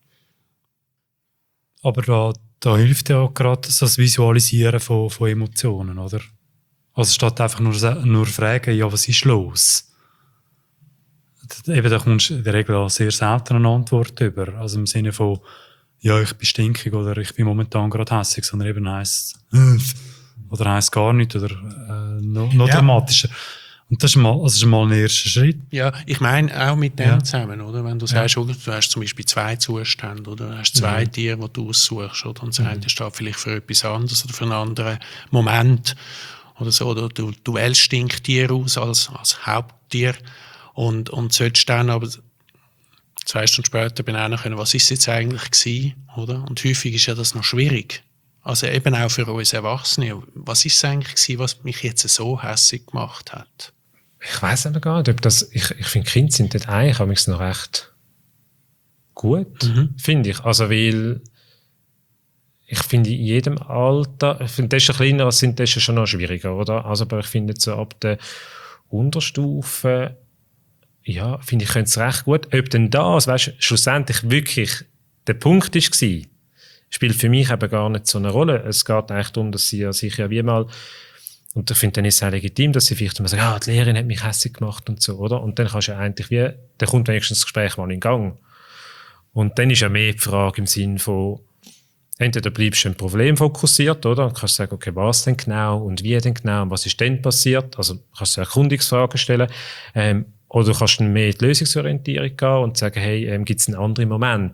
C: Aber da, da hilft ja gerade so das Visualisieren von, von Emotionen, oder? Also statt einfach nur, nur fragen, ja, was ist los? Eben, da kommst du in der Regel auch sehr selten eine Antwort über. Also im Sinne von, ja, ich bin stinkig oder ich bin momentan gerade hässig, sondern eben heisst oder heisst gar nicht oder äh, noch, noch ja. dramatischer. Und das ist mal, also das ist mal ein erster Schritt.
D: Ja, ich meine auch mit dem ja. zusammen, oder? Wenn du sagst, ja. du hast zum Beispiel zwei Zustände, oder? Du hast zwei mhm. Tiere, die du aussuchst, oder? Und das eine steht vielleicht für etwas anderes oder für einen anderen Moment, oder so, oder du, du wählst Stinktier aus als, als Haupttier und, und solltest dann aber zwei Stunden später benennen können, was ist jetzt eigentlich gewesen, oder? Und häufig ist ja das noch schwierig. Also eben auch für uns Erwachsene. Was ist es eigentlich gewesen, was mich jetzt so hässig gemacht hat?
A: Ich weiss aber gar nicht, ob das, ich, ich finde, Kinder sind dort eigentlich noch recht gut, mhm. finde ich. Also, weil ich finde, in jedem Alter, ich finde, desto kleiner sind, desto schon noch schwieriger, oder? Also, aber ich finde, so ab der Unterstufe, ja, finde ich, könnte es recht gut. Ob denn das, weißt du, schlussendlich wirklich der Punkt war, spielt für mich eben gar nicht so eine Rolle. Es geht eigentlich darum, dass sie ja sich ja wie mal, und ich finde, dann ist es auch legitim, dass sie vielleicht mal sagen, ah, die Lehrerin hat mich hässlich gemacht und so, oder? Und dann kannst du ja eigentlich wie, dann kommt wenigstens das Gespräch mal in Gang. Und dann ist ja mehr die Frage im Sinn von, entweder bleibst du ein Problem fokussiert, oder? Und kannst sagen, okay, was denn genau und wie denn genau und was ist denn passiert? Also kannst du Erkundungsfragen stellen. Ähm, oder du kannst dann mehr in die Lösungsorientierung gehen und sagen, hey, ähm, gibt es einen anderen Moment,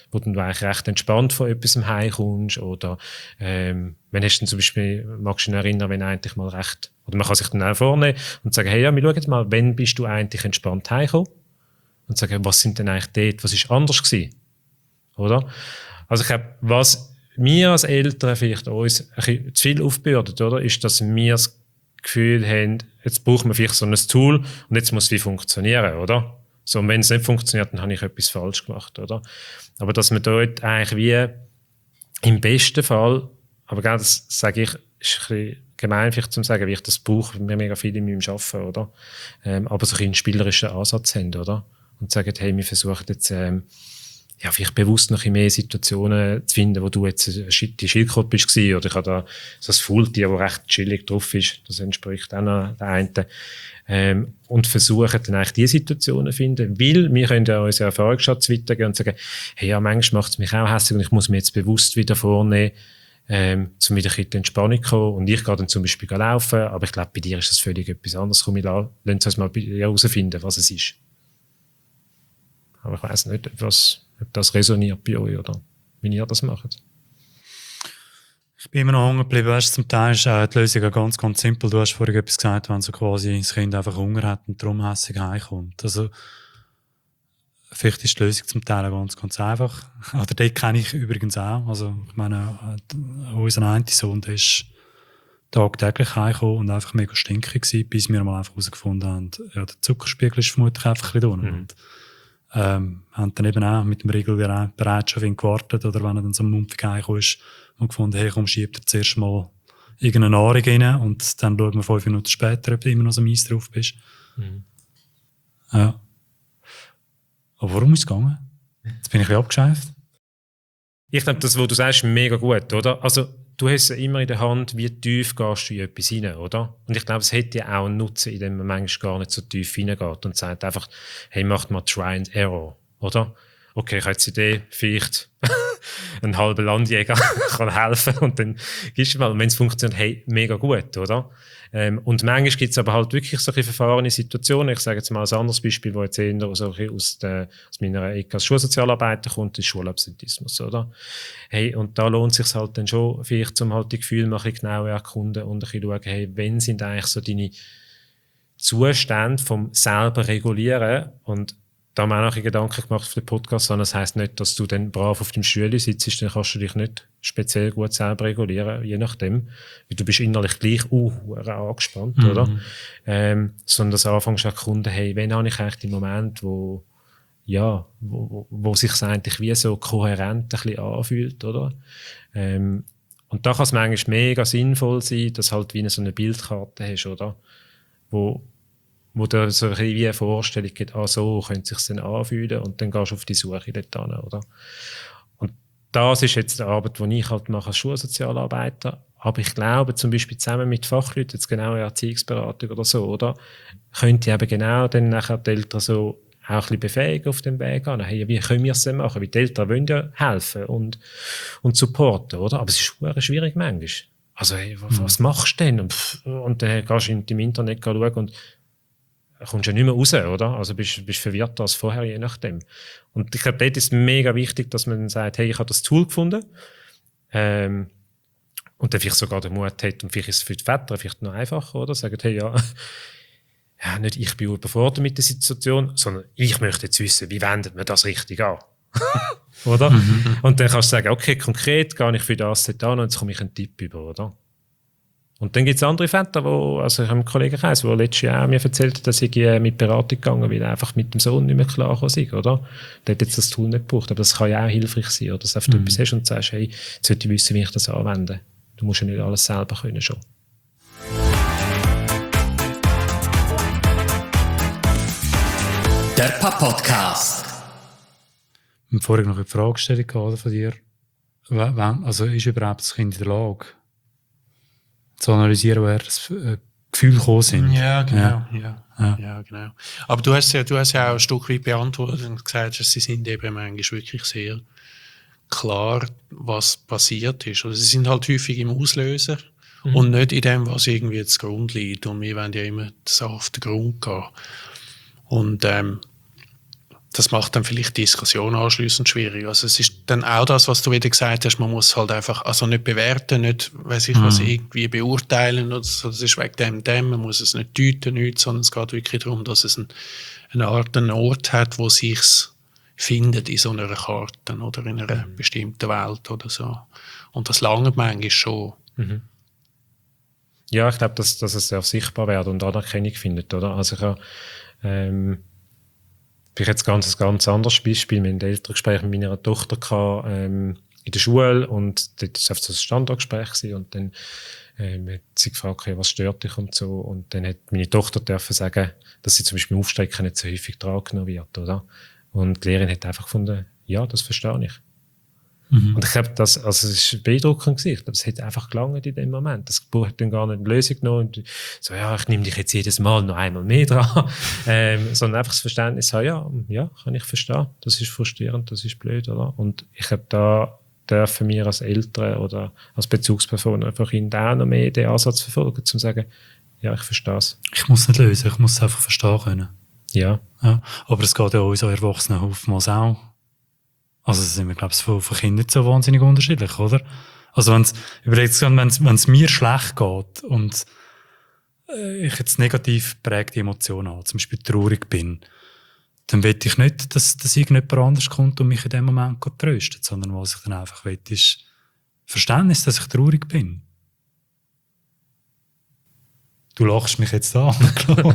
A: wo du eigentlich recht entspannt von etwas heimkommst, oder ähm, wenn hast du zum Beispiel, magst du dich erinnern, wenn eigentlich mal recht, oder man kann sich dann auch vornehmen und sagen, hey, ja, wir schauen jetzt mal, wann bist du eigentlich entspannt heimgekommen? Und sagen, was sind denn eigentlich dort, was ist anders gewesen? Oder? Also ich glaube, was wir als Eltern vielleicht uns ein bisschen zu viel aufbürden, oder, ist, dass wir das Gefühl haben, jetzt brauchen wir vielleicht so ein Tool und jetzt muss es wie funktionieren, oder? So, und wenn es nicht funktioniert, dann habe ich etwas falsch gemacht, oder? Aber dass man dort eigentlich wie im besten Fall, aber genau das sage ich, ist ein bisschen gemein vielleicht zu sagen, wie ich das brauche, wir mega viel in meinem Arbeiten, oder? Ähm, aber so einen spielerischen Ansatz haben, oder? Und sagen, hey, wir versuchen jetzt, ähm, ja, vielleicht bewusst noch ein mehr Situationen zu finden, wo du jetzt die Schildkröte bist gewesen, oder ich habe da so ein Faultier, das recht chillig drauf ist, das entspricht auch noch der einen, ähm, und versuchen dann eigentlich diese Situationen zu finden, weil wir können ja unseren Erfahrungsschatz weitergehen und sagen, hey, ja, manchmal macht es mich auch hässlich und ich muss mich jetzt bewusst wieder vornehmen, ähm, um wieder in die Entspannung zu kommen, und ich gehe dann zum Beispiel laufen, aber ich glaube, bei dir ist das völlig etwas anderes. Komm, lass uns mal herausfinden, was es ist. Aber ich weiss nicht, was, ob das resoniert bei euch oder wie ihr das macht.
C: Ich bin immer noch hängen geblieben. Weißt, zum Teil ist äh, die Lösung auch ganz, ganz simpel. Du hast vorhin etwas gesagt, wenn so quasi das Kind einfach Hunger hat und darum hässig heimkommt. Also, vielleicht ist die Lösung zum Teil auch ganz, ganz einfach. Oder den kenne ich übrigens auch. Also, ich meine, äh, unser einer Sohn, der ist tagtäglich heimgekommen und einfach mega stinkig gewesen, bis wir mal einfach herausgefunden haben, ja, der Zuckerspiegel ist vermutlich einfach ein bisschen unten. Mhm. Ähm, haben dann eben auch mit dem Riegel bereit schon auf ihn gewartet, oder wenn er dann so mumpfig heimgekommen ist und gefunden, hey, komm, schieb dir zuerst mal irgendeine Nahrung rein und dann schauen wir fünf Minuten später, ob du immer noch so mies drauf bist. Mhm. Ja. Aber warum ist es gegangen? Jetzt bin ich ein bisschen abgeschweift.
A: Ich glaube, das, was du sagst, ist mega gut, oder? Also, du hast ja immer in der Hand, wie tief gehst du in etwas rein, oder? Und ich glaube, es hätte ja auch einen Nutzen, indem man manchmal gar nicht so tief reingeht und sagt einfach, hey, macht mal Try and Error, oder? Okay, ich habe jetzt die Idee, vielleicht ein halber Landjäger kann helfen und dann gibst du mal, und wenn es funktioniert, hey, mega gut, oder? Ähm, und manchmal gibt es aber halt wirklich solche verfahrene Situationen. Ich sage jetzt mal ein anderes Beispiel, das jetzt eher so aus, der, aus meiner Ecke als Schulsozialarbeiter kommt, ist Schulabsentismus, oder? Hey, und da lohnt es sich halt dann schon, vielleicht um halt die Gefühle mal ein bisschen genauer erkunden und ein bisschen schauen, hey, wenn sind eigentlich so deine Zustände vom selber regulieren, und da haben wir auch noch Gedanken gemacht für den Podcast, sondern das heisst nicht, dass du dann brav auf dem Stuhl sitzt, dann kannst du dich nicht speziell gut selber regulieren, je nachdem. Weil du bist innerlich gleich uh, angespannt, mhm. oder? Ähm, sondern dass du anfängst zu erkunden, hey, wann habe ich eigentlich den Moment, wo, ja, wo, wo, wo sich eigentlich wie so kohärent ein bisschen anfühlt, oder? Ähm, und da kann es manchmal mega sinnvoll sein, dass halt wie eine, so eine Bildkarte hast, oder? Wo wo dir so wie eine Vorstellung gibt, ah, so könnte es sich dann anfühlen, und dann gehst du auf die Suche dort hin, oder? Und das ist jetzt die Arbeit, die ich halt mache als Schulsozialarbeiter. Aber ich glaube, zum Beispiel zusammen mit Fachleuten, jetzt genau in Erziehungsberatung oder so, oder? Könnte ich eben genau dann nachher die Eltern so auch ein bisschen befähigen auf dem Weg an. Hey, wie können wir es denn machen? Weil die Eltern wollen ja helfen und, und supporten, oder? Aber es ist sehr schwierig manchmal. Also, hey, was mhm. machst du denn? Und, pff, und dann gehst du im Internet schauen und kommst ja nicht mehr raus, oder? Also bist du verwirrter als vorher, je nachdem. Und ich glaube, dort ist es mega wichtig, dass man sagt, hey, ich habe das Tool gefunden. Ähm, und dann vielleicht sogar den Mut hat, und vielleicht ist es für die Väter vielleicht noch einfacher, oder? Sagen, hey, ja, ja, nicht ich bin überfordert mit der Situation, sondern ich möchte jetzt wissen, wie wendet man das richtig an? Oder? Mhm. Und dann kannst du sagen, okay, konkret gehe ich für das an und jetzt komme ich einen Tipp über, oder? Und dann gibt es andere Väter, wo, also ich habe einen Kollegenkreis, der letztes Jahr mir erzählt hat, dass ich mit Beratung gegangen bin, weil er einfach mit dem Sohn nicht mehr klar ist, oder? Der hat jetzt das Tool nicht gebraucht, aber das kann ja auch hilfreich sein, oder? Dass du mhm. etwas hast und sagst, hey, jetzt sollte ich wissen, wie ich das anwende. Du musst ja nicht alles selber können schon.
B: Der Papa-Podcast.
C: Wir haben vorhin noch eine Frage gestellt von dir. Also ist überhaupt das Kind in der Lage, zu analysieren, woher das äh, Gefühl gekommen sind?
D: Ja, genau.
C: Ja.
D: Ja. Ja. ja, genau. Aber du hast ja, du hast ja auch ein Stück weit beantwortet und gesagt, dass sie sind eben manchmal wirklich sehr klar, was passiert ist. Also sie sind halt häufig im Auslöser mhm. und nicht in dem, was irgendwie jetzt Grund liegt. Und wir wollen ja immer das auf den Grund gehen. Und ähm, das macht dann vielleicht die Diskussion anschliessend schwierig. Also es ist dann auch das, was du wieder gesagt hast, man muss halt einfach, also nicht bewerten, nicht, weiss ich was,
C: Mhm.
D: irgendwie beurteilen oder so, das ist wegen dem, dem, man muss es nicht deuten, nichts, sondern es geht wirklich darum, dass es ein, eine Art, einen Ort hat, wo sich's findet in so einer Karte oder in einer mhm. bestimmten Welt oder so. Und das lange manchmal schon.
A: Mhm. Ja, ich glaube, dass, dass es sehr sichtbar wird und Anerkennung findet, oder? Also ich habe ähm, ich jetzt ganz ein ganz anderes Beispiel. Wir hatten ein Elterngespräch mit meiner Tochter gehabt, ähm, in der Schule und dort war es so ein Standardgespräch gewesen. Und dann ähm, hat sie gefragt, okay, was stört dich und so. Und dann hat meine Tochter dürfen sagen, dass sie zum Beispiel im Aufstrecken nicht so häufig drangenommen wird, oder? Und die Lehrerin hat einfach gefunden, ja, das verstehe ich. Mhm. Und ich glaube, das, also es war beeindruckend gewesen. Ich glaube, es hat einfach gelangt in dem Moment. Das Buch hat dann gar nicht eine Lösung genommen. Und so, ja, ich nehme dich jetzt jedes Mal noch einmal mehr dran. ähm, sondern einfach das Verständnis haben, ja, ja, kann ich verstehen. Das ist frustrierend, das ist blöd, oder? Und ich glaube, da dürfen wir als Eltern oder als Bezugsperson einfach in auch noch mehr den Ansatz verfolgen, um zu sagen, ja, ich verstehe es.
C: Ich muss nicht lösen, ich muss es einfach verstehen können.
A: Ja.
C: Ja. Aber es geht ja uns als Erwachsenen oftmals auch. Also sind wir, glaube ich, von, von Kindern nicht so wahnsinnig unterschiedlich, oder? Also wenn's, überlegt wenn es wenn es mir schlecht geht und äh, ich jetzt negativ prägte Emotionen habe, zum Beispiel traurig bin, dann will ich nicht, dass, dass irgendjemand anders kommt und mich in dem Moment tröstet, sondern was ich dann einfach will, ist Verständnis, dass ich traurig bin. Du lachst mich jetzt an, Claude.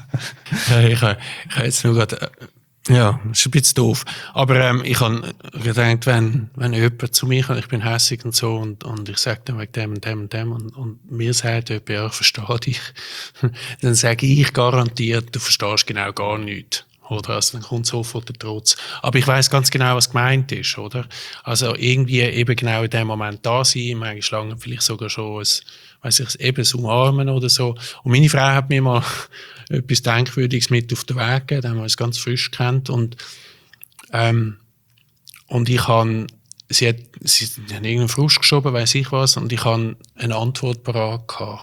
D: Ja, ich habe ich ha jetzt nur gerade... Äh, ja, ist ein bisschen doof. Aber ähm, ich habe gedacht, wenn, wenn jemand zu mir kommt, ich bin hässig und so, und, und ich sage dann wegen dem und dem und dem, und, und mir sagt jemand, ja, ich verstehe dich, dann sage ich garantiert, du verstehst genau gar nichts. Oder? Also dann kommt sofort der Trotz. Aber ich weiss ganz genau, was gemeint ist, oder? Also irgendwie eben genau in dem Moment da sein, manchmal lange vielleicht sogar schon ein, weiss ich, eben das Umarmen oder so. Und meine Frau hat mir mal etwas Denkwürdiges mit auf den Weg gegeben, da haben wir uns ganz frisch kennt, und ähm, und ich habe, sie hat, sie hat irgendeinen Frust geschoben, weiss ich was, und ich habe eine Antwort parat gehabt.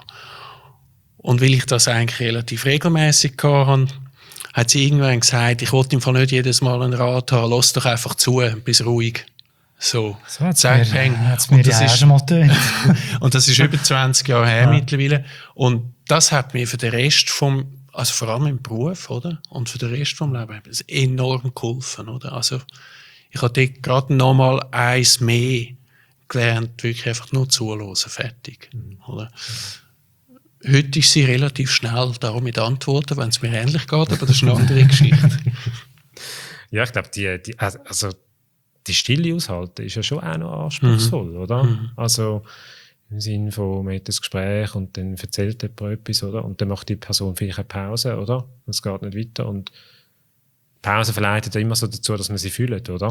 D: Und weil ich das eigentlich relativ regelmäßig gehabt habe, hat sie irgendwann gesagt, ich wollte im Fall nicht jedes Mal einen Rat haben, lass doch einfach zu, bist ruhig. So,
C: so hat's
D: Sag,
C: mir,
D: und,
C: hat's mir
D: das
C: ja
D: ist,
C: schon mal getönt.
D: und das ist über zwanzig Jahre her
C: ja.
D: mittlerweile. Und das hat mir für den Rest vom, also vor allem im Beruf, oder? Und für den Rest vom Leben enorm geholfen, oder? Also, ich habe dort gerade noch mal eins mehr gelernt, wirklich einfach nur zuhören, fertig, mhm. oder? Heute ist sie relativ schnell darum mit Antworten, wenn es mir ähnlich geht, aber das ist eine andere Geschichte.
A: Ja, ich glaube, die, die, also die Stille aushalten ist ja schon auch noch anspruchsvoll, mhm. oder? Mhm. Also im Sinne von, man hat das Gespräch und dann erzählt jemand etwas, oder? Und dann macht die Person vielleicht eine Pause, oder? Und es geht nicht weiter. Und Pause verleitet ja immer so dazu, dass man sie fühlt, oder?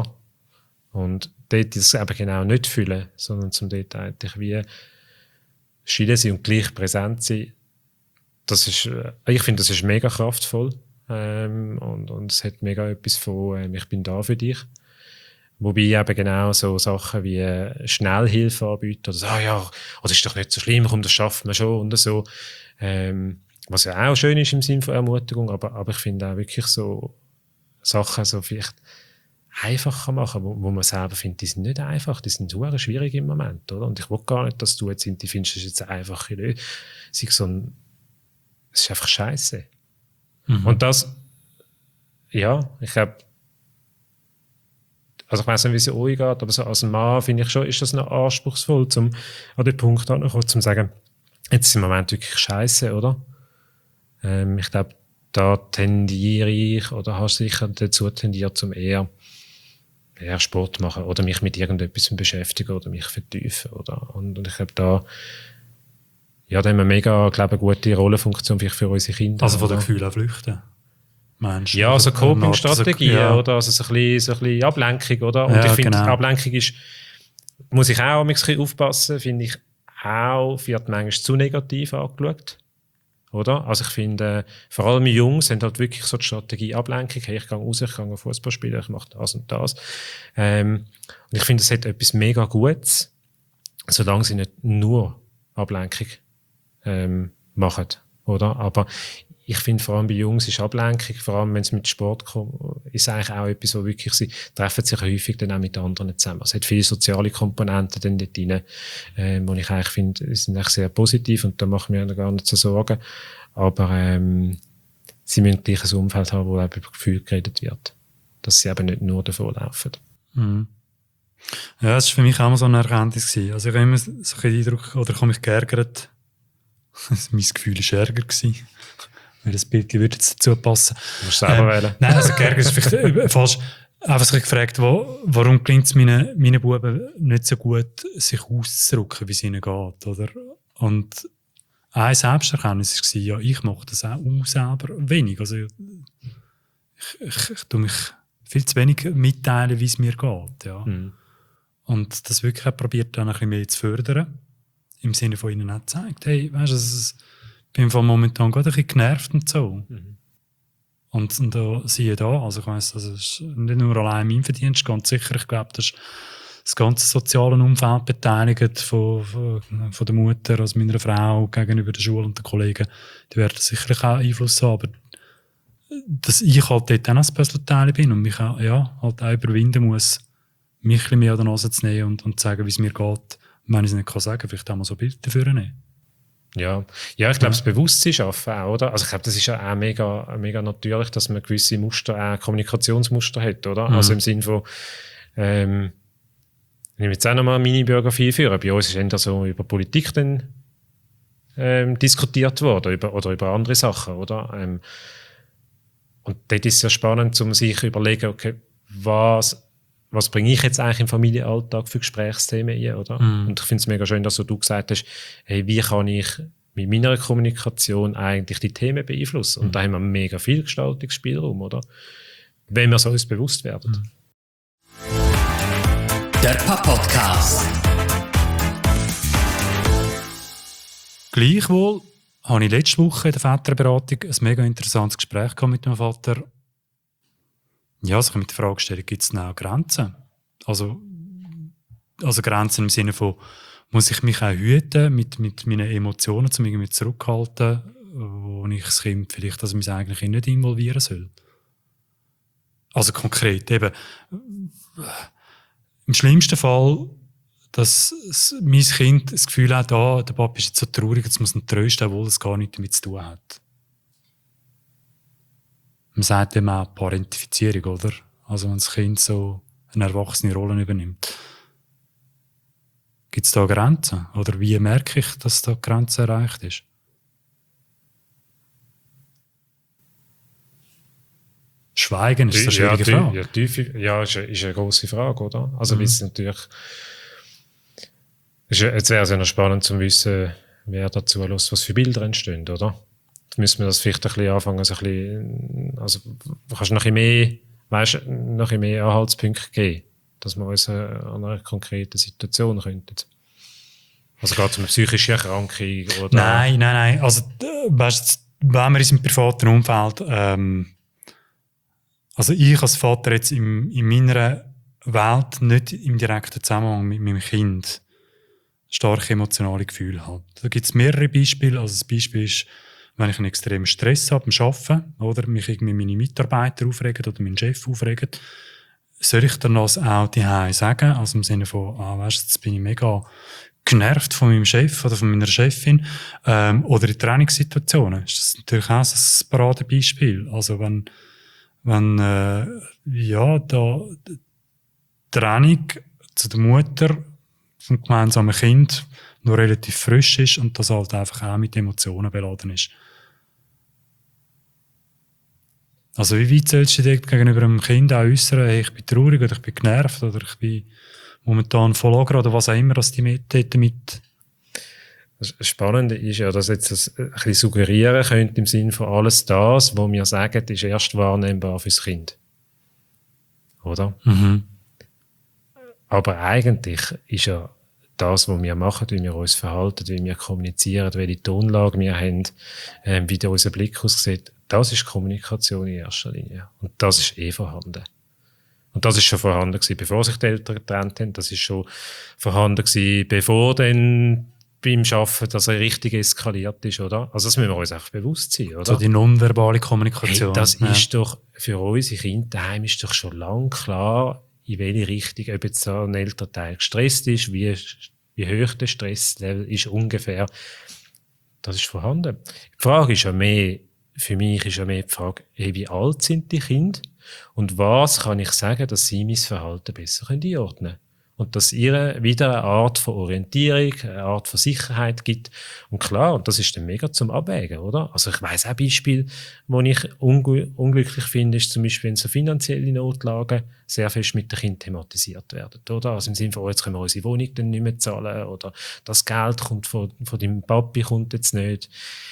A: Und dort ist es eben genau nicht fühlen, sondern zum dort eigentlich wie still sein und gleich präsent sein. Das ist, ich finde, das ist mega kraftvoll. Ähm, und, und es hat mega etwas von, ähm, ich bin da für dich. Wobei eben genau so Sachen wie äh, Schnellhilfe anbieten oder so, ah ja, das ist doch nicht so schlimm, komm, das schaffen wir schon und so. Ähm, was ja auch schön ist im Sinne von Ermutigung, aber, aber ich finde auch wirklich so Sachen so vielleicht einfacher machen, wo, wo man selber findet, die sind nicht einfach, die sind super schwierig im Moment, oder? Und ich will gar nicht, dass du jetzt die findest, das ist jetzt eine einfache Lösung, sondern es ist einfach scheiße. Mhm. Und das, ja, ich glaube, also ich weiss nicht, wie es euch geht, aber so als Mann finde ich schon, ist das noch anspruchsvoll, zum an den Punkt anzukommen, zum sagen, jetzt ist im Moment wirklich scheiße, oder? Ähm, ich glaube, da tendiere ich, oder hast sicher dazu tendiert, zum eher, eher Sport machen oder mich mit irgendetwas beschäftigen oder mich vertiefen, oder? Und, und ich glaube, da, ja, da haben wir mega, glaube ich, eine gute Rollenfunktion für unsere Kinder.
C: Also von
A: den
C: Gefühlen flüchten. Mensch,
A: ja, so Coping-Strategien, ja. Oder? Also so ein bisschen, so ein bisschen Ablenkung, oder? Und ja, ich finde, genau. Ablenkung ist, muss ich auch ein bisschen aufpassen, finde ich auch, wird manchmal zu negativ angeschaut. Oder? Also ich finde, vor allem Jungs haben halt wirklich so die Strategie Ablenkung. Hey, ich gehe raus, ich gehe Fußball spielen, ich mache das und das. Ähm, und ich finde, es hat etwas mega Gutes, solange sie nicht nur Ablenkung ähm, machen. oder? Aber ich finde, vor allem bei Jungs ist Ablenkung, vor allem wenn es mit Sport kommt, ist eigentlich auch etwas, wo wirklich sie treffen sich häufig dann auch mit anderen zusammen. Es hat viele soziale Komponenten dann dort drin, äh, wo ich eigentlich finde, sind eigentlich sehr positiv und da mache ich mir gar nicht so Sorgen. Aber ähm, sie müssen gleich ein Umfeld haben, wo auch über Gefühle geredet wird. Dass sie eben nicht nur davon laufen.
C: Mhm. Ja, das war für mich auch mal so eine Erkenntnis gewesen. Also ich habe immer so einen Eindruck, oder ich habe mich geärgert. Mein Gefühl war Ärger gewesen. Weil das Bild würde jetzt dazu passen.
A: Du musst selber
C: ähm,
A: wählen.
C: Nein, also geärgert ist vielleicht falsch. Einfach sich gefragt, wo, warum gelingt es meinen, meinen Buben nicht so gut, sich auszudrücken, wie es ihnen geht, oder? Und eine Selbsterkenntnis war, ja, ich mache das auch selber wenig. Also ich, ich, ich tue mich viel zu wenig mitteilen, wie es mir geht. Ja.
A: Mhm.
C: Und das wirklich auch probiert, dann ein bisschen mehr zu fördern. Im Sinne von ihnen auch zeigt, hey, weißt du, ich bin von momentan gerade ein bisschen genervt und so.
A: Mhm.
C: Und, und da siehe da, also ich weiss, das ist nicht nur allein mein Verdienst, ganz sicher, ich glaube, das ist das ganze soziale Umfeld beteiligt von, von, von der Mutter, also meiner Frau gegenüber der Schule und den Kollegen, die werden sicherlich auch Einfluss haben, aber dass ich halt dort auch ein Puzzleteil bin und mich auch, ja, halt auch überwinden muss, mich ein bisschen mehr an der Nase zu nehmen und, und zu sagen, wie es mir geht. Und wenn ich es nicht kann sagen, vielleicht auch mal so Bilder dafür nehmen.
A: Ja, ja, ich glaube,
C: Ja.
A: das Bewusstsein schaffen auch, oder? Also ich glaube, das ist ja auch mega, mega natürlich, dass man gewisse Muster, auch Kommunikationsmuster hat, oder?
C: Mhm.
A: Also im Sinne von, ähm, ich nehme jetzt auch nochmal meine Biografie führen. Bei uns ist eher so über Politik dann ähm, diskutiert worden, über, oder über andere Sachen, oder? Ähm, und dort ist es ja spannend, um sich zu überlegen, okay, was, was bringe ich jetzt eigentlich im Familienalltag für Gesprächsthemen ein, oder?
C: Mhm.
A: Und ich finde es mega schön, dass du gesagt hast, hey, wie kann ich mit meiner Kommunikation eigentlich die Themen beeinflussen? Und
C: Mhm.
A: da haben wir mega viel Gestaltungsspielraum, oder? Wenn wir es uns bewusst werden.
C: Mhm.
B: Der Papa-Podcast.
C: Gleichwohl habe ich letzte Woche in der Väterberatung ein mega interessantes Gespräch gehabt mit meinem Vater. Ja, sich mit der Frage gestellt, gibt es denn auch Grenzen? Also, also Grenzen im Sinne von, muss ich mich auch hüten mit, mit meinen Emotionen, um irgendwie zurückhalten, wo ich das Kind vielleicht, also mein eigenes Kind nicht involvieren soll? Also konkret eben, im schlimmsten Fall, dass mein Kind das Gefühl hat, ah, der Papa ist jetzt so traurig, jetzt muss ihn trösten, obwohl es gar nichts damit zu tun hat. Man sagt dem auch Parentifizierung, oder? Also wenn das Kind so eine erwachsene Rolle übernimmt. Gibt es da Grenzen? Oder wie merke ich, dass da die Grenze erreicht ist? Schweigen ist eine schwierige
A: ja,
C: Frage.
A: Ja, tiefe, ja ist, eine, ist eine grosse Frage, oder? Also,
C: Mhm.
A: weil es natürlich, ist, jetzt wäre es ja noch spannend zu wissen, wer dazu lässt, was für Bilder entstehen, oder? Jetzt müssen wir das vielleicht ein bisschen anfangen, so ein bisschen, also, kannst du noch ein bisschen mehr, weißt, noch ein bisschen mehr Anhaltspunkte geben, dass wir uns äh, an einer konkreten Situation könnten. Also, geht es um eine psychische Erkrankung, oder?
C: Nein, nein, nein. Also, äh, weißt, wenn wir in unserem privaten Umfeld, ähm, also ich als Vater jetzt in, in meiner Welt nicht im direkten Zusammenhang mit meinem Kind starke emotionale Gefühle habe. Da gibt es mehrere Beispiele. Also das Beispiel ist, wenn ich einen extremen Stress habe beim Arbeiten, oder mich irgendwie meine Mitarbeiter aufregen oder meinen Chef aufregen, soll ich dann das auch daheim sagen? Also im Sinne von, ah, weißt, jetzt bin ich mega genervt von meinem Chef oder von meiner Chefin, ähm, oder in Trainingssituationen. Das ist natürlich auch so ein Paradebeispiel. Also wenn Wenn äh, ja, da die Trennung zu der Mutter vom gemeinsamen Kind noch relativ frisch ist und das halt einfach auch mit Emotionen beladen ist. Also wie weit sollst du dich gegenüber einem Kind auch äußern, hey, ich bin traurig oder ich bin genervt oder ich bin momentan voll Aggro oder was auch immer, dass die mit, mit
A: Das Spannende ist ja, dass jetzt das ein bisschen suggerieren könnte im Sinne von alles das, was wir sagen, ist erst wahrnehmbar fürs Kind. Oder?
C: mhm.
A: Aber eigentlich ist ja das, was wir machen, wie wir uns verhalten, wie wir kommunizieren, welche Tonlage wir haben, ähm, wie unser Blick aussieht, das ist Kommunikation in erster Linie. Und das ist eh vorhanden. Und das ist schon vorhanden gewesen, bevor sich die Eltern getrennt haben. Das ist schon vorhanden gewesen, bevor dann beim Arbeiten, dass er richtig eskaliert ist, oder? Also das müssen wir uns auch bewusst sein, oder?
C: So die nonverbale Kommunikation.
A: Hey, das
C: ja.
A: ist doch für unsere Kinder daheim ist doch schon lange klar, in welche Richtung, ob jetzt so ein Elternteil gestresst ist, wie, wie hoch der Stresslevel ist ungefähr. Das ist vorhanden. Die Frage ist ja mehr, für mich ist ja mehr die Frage, hey, wie alt sind die Kinder und was kann ich sagen, dass sie mein Verhalten besser einordnen können. Und dass ihr wieder eine Art von Orientierung, eine Art von Sicherheit gibt. Und klar, und das ist dann mega zum Abwägen, oder? Also ich weiss auch Beispiele, wo ich ungu- unglücklich finde, ist zum Beispiel, wenn so finanzielle Notlagen sehr fest mit den Kindern thematisiert werden, oder? Also im Sinne von, oh, jetzt können wir unsere Wohnung dann nicht mehr zahlen, oder das Geld kommt von, von deinem Papi kommt jetzt nicht.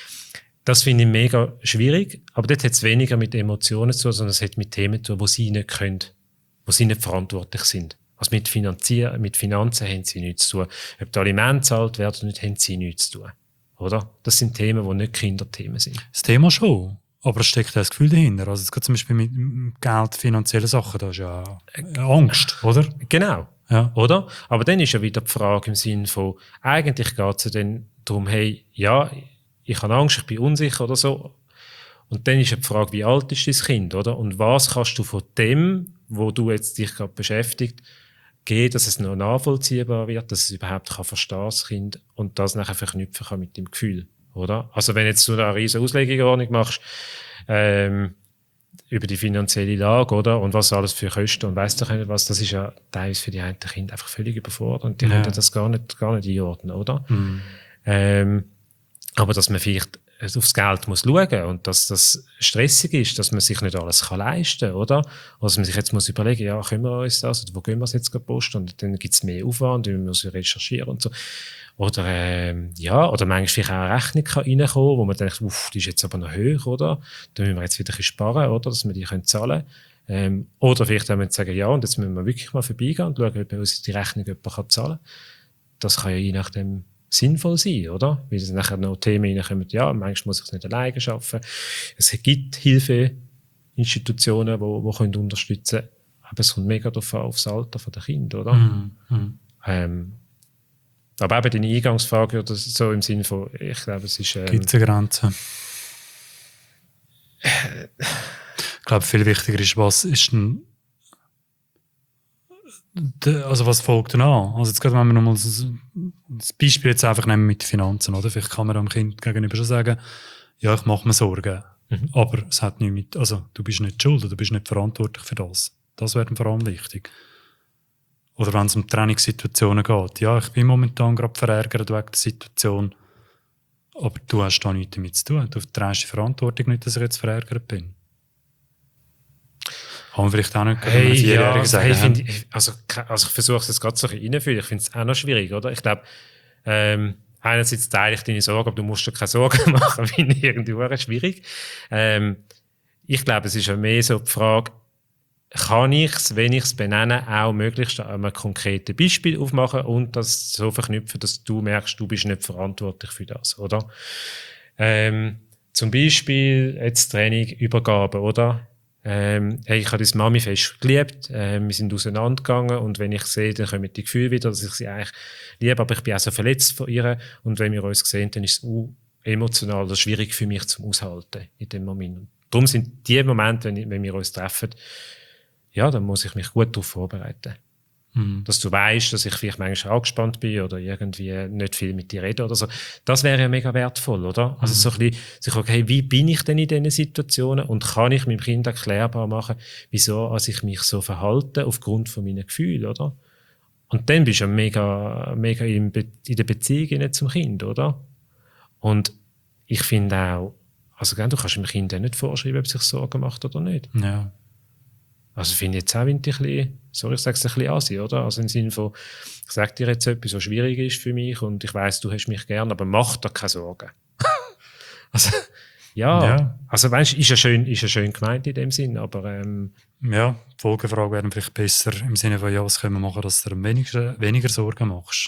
A: Das finde ich mega schwierig, aber dort hat es weniger mit Emotionen zu tun, sondern es hat mit Themen zu tun, wo sie nicht können, wo sie nicht verantwortlich sind. Also mit, Finanzier- mit Finanzen haben sie nichts zu tun. Ob die Alimente gezahlt werden oder nicht, haben sie nichts zu tun. Oder? Das sind Themen, die nicht Kinderthemen sind.
C: Das Thema schon, aber es steckt das Gefühl dahinter. Also es geht zum Beispiel mit Geld, finanziellen Sachen, da ist ja Angst, oder?
A: Genau.
C: Ja.
A: Oder? Aber dann ist ja wieder die Frage im Sinne von, eigentlich geht es ja dann darum, hey, ja, ich habe Angst, ich bin unsicher oder so. Und dann ist ja die Frage, wie alt ist dein Kind, oder? Und was kannst du von dem, wo du jetzt dich gerade beschäftigt, geben, dass es noch nachvollziehbar wird, dass es überhaupt kann verstehen, das Kind, und das nachher verknüpfen kann mit dem Gefühl, oder? Also wenn jetzt du eine riesige Auslegungsordnung machst, ähm, über die finanzielle Lage, oder? Und was alles für Kosten und weiss doch nicht was, das ist ja teilweise für die einen Kinder einfach völlig überfordert und die
C: Ja.
A: können das gar nicht, gar nicht einordnen, oder?
C: Mhm.
A: Ähm, aber dass man vielleicht aufs Geld muss schauen und dass das stressig ist, dass man sich nicht alles kann leisten kann, oder? Also man sich jetzt muss überlegen, ja, können wir uns das, oder wo gehen wir es jetzt gerade posten? Und dann gibt es mehr Aufwand, wir müssen recherchieren und so. Oder, ähm, ja, oder manchmal vielleicht auch eine Rechnung kann reinkommen, wo man denkt, uff, die ist jetzt aber noch höher, oder? Da müssen wir jetzt wieder ein bisschen sparen, oder? Dass wir die können zahlen können. Ähm, oder vielleicht auch sagen, ja, und jetzt müssen wir wirklich mal vorbeigehen und schauen, ob uns die Rechnung jemand kann zahlen kann. Das kann ja je nachdem sinnvoll sein, oder? Weil es nachher noch Themen reinkommen, ja, manchmal muss ich es nicht alleine schaffen. Es gibt Hilfeinstitutionen, die, die können unterstützen können, aber es kommt mega darauf an, aufs Alter der Kinder, oder?
C: Mhm. Mhm.
A: Ähm, aber eben deine Eingangsfrage, oder so im Sinne von, ich glaube, es ist... Ähm,
C: Gibt es eine Grenze? Ich glaube, viel wichtiger ist, was ist denn also was folgt dann an? Also jetzt gerade, wenn wir nochmal das, das Beispiel jetzt einfach nehmen mit den Finanzen, oder? Vielleicht kann man dem Kind gegenüber schon sagen, ja, ich mache mir Sorgen, mhm. aber es hat nichts mit, also du bist nicht schuld, du bist nicht verantwortlich für das. Das wäre dann vor allem wichtig. Oder wenn es um Trainingssituationen geht, ja, ich bin momentan gerade verärgert wegen der Situation, aber du hast da nichts damit zu tun. Du trägst die Verantwortung nicht, dass ich jetzt verärgert bin. Kann man vielleicht auch nicht
A: hey,
C: einem Vierjährigen
A: ja,
C: sagen.
A: Hey, find ich, also, also ich versuche es jetzt gerade so ein bisschen reinzufühlen. Ich finde es auch noch schwierig, oder? Ich glaube, ähm, einerseits teile ich deine Sorgen, aber du musst dir keine Sorgen machen, finde ich irgendwie schwierig. Ähm, ich glaube, es ist ja mehr so die Frage, kann ich es, wenn ich es benenne, auch möglichst an einem konkreten Beispiel aufmachen und das so verknüpfen, dass du merkst, du bist nicht verantwortlich für das, oder? Ähm, zum Beispiel jetzt Training, Übergabe, oder? Ähm, hey, ich habe deine Mami fest geliebt, äh, wir sind auseinandergegangen und wenn ich sehe, dann kommen die Gefühle wieder, dass ich sie eigentlich liebe, aber ich bin auch so verletzt von ihr und wenn wir uns sehen, dann ist es uh, emotional oder schwierig für mich zum Aushalten in dem Moment. Und darum sind die Momente, wenn, wenn wir uns treffen, ja, dann muss ich mich gut darauf vorbereiten. Mhm. Dass du weißt, dass ich vielleicht manchmal angespannt bin oder irgendwie nicht viel mit dir rede oder so. Das wäre ja mega wertvoll, oder? Also so ein bisschen, sich okay, wie bin ich denn in diesen Situationen und kann ich meinem Kind erklärbar machen, wieso also ich mich so verhalte aufgrund von meinen Gefühlen, oder? Und dann bist du ja mega, mega in, Be- in der Beziehung nicht zum Kind, oder? Und ich finde auch, also du kannst dem Kind nicht vorschreiben, ob es sich Sorgen macht oder nicht.
C: Ja.
A: Also finde ich jetzt auch ein bisschen, sorry, ich sage es ein bisschen asi, oder? Also im Sinne von, ich sage dir jetzt etwas, was schwierig ist für mich und ich weiss, du hast mich gern, aber mach dir keine Sorgen. also, ja,
C: ja,
A: also weißt du, ist ja schön, ist ja schön gemeint in dem Sinn, aber ähm,
C: ja, die Folgefrage wäre vielleicht besser im Sinne von, ja, was können wir machen, dass du dir weniger, weniger Sorgen machst?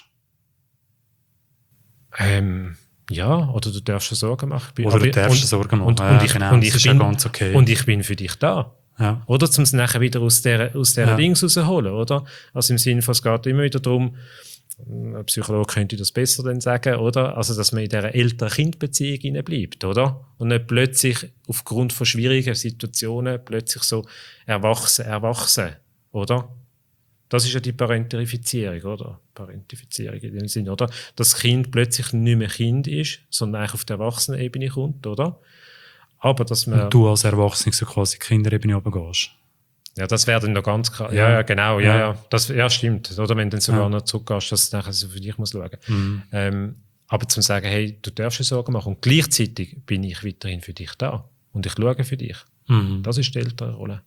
A: ähm, ja, oder du darfst dir Sorgen machen.
C: Oder
A: aber,
C: du darfst dir
A: und,
C: Sorgen machen.
A: Und,
C: ja,
A: und ich,
C: genau,
A: und
C: das
A: ich
C: ist
A: bin,
C: ja ganz okay.
A: Und ich bin für dich da.
C: Ja.
A: Oder zum es nachher wieder aus dieser aus der
C: Ja.
A: Dings rausholen, oder? Also im Sinne von, es geht immer wieder darum, ein Psychologe könnte das besser dann sagen, oder? Also, dass man in dieser Eltern-Kind-Beziehung bleibt, oder? Und nicht plötzlich aufgrund von schwierigen Situationen plötzlich so erwachsen, erwachsen, oder? Das ist ja die Parentifizierung, oder? Parentifizierung in dem Sinn, oder? Dass das Kind plötzlich nicht mehr Kind ist, sondern eigentlich auf der Erwachsenenebene kommt, oder? Aber dass man...
C: Und du als Erwachsener so quasi die Kinderebene runtergehst.
A: Ja, das wäre dann noch ganz klar.
C: Ja.
A: Ja, ja, genau, ja,
C: Ja.
A: ja. Das, ja, stimmt. Oder wenn du dann sogar
C: Ja.
A: noch zurückgehst, dass du nachher so für dich musst schauen.
C: Mhm.
A: Ähm, aber zum sagen, hey, du darfst dir Sorgen machen und gleichzeitig bin ich weiterhin für dich da und ich schaue für dich.
C: Mhm.
A: Das ist die Elternrolle.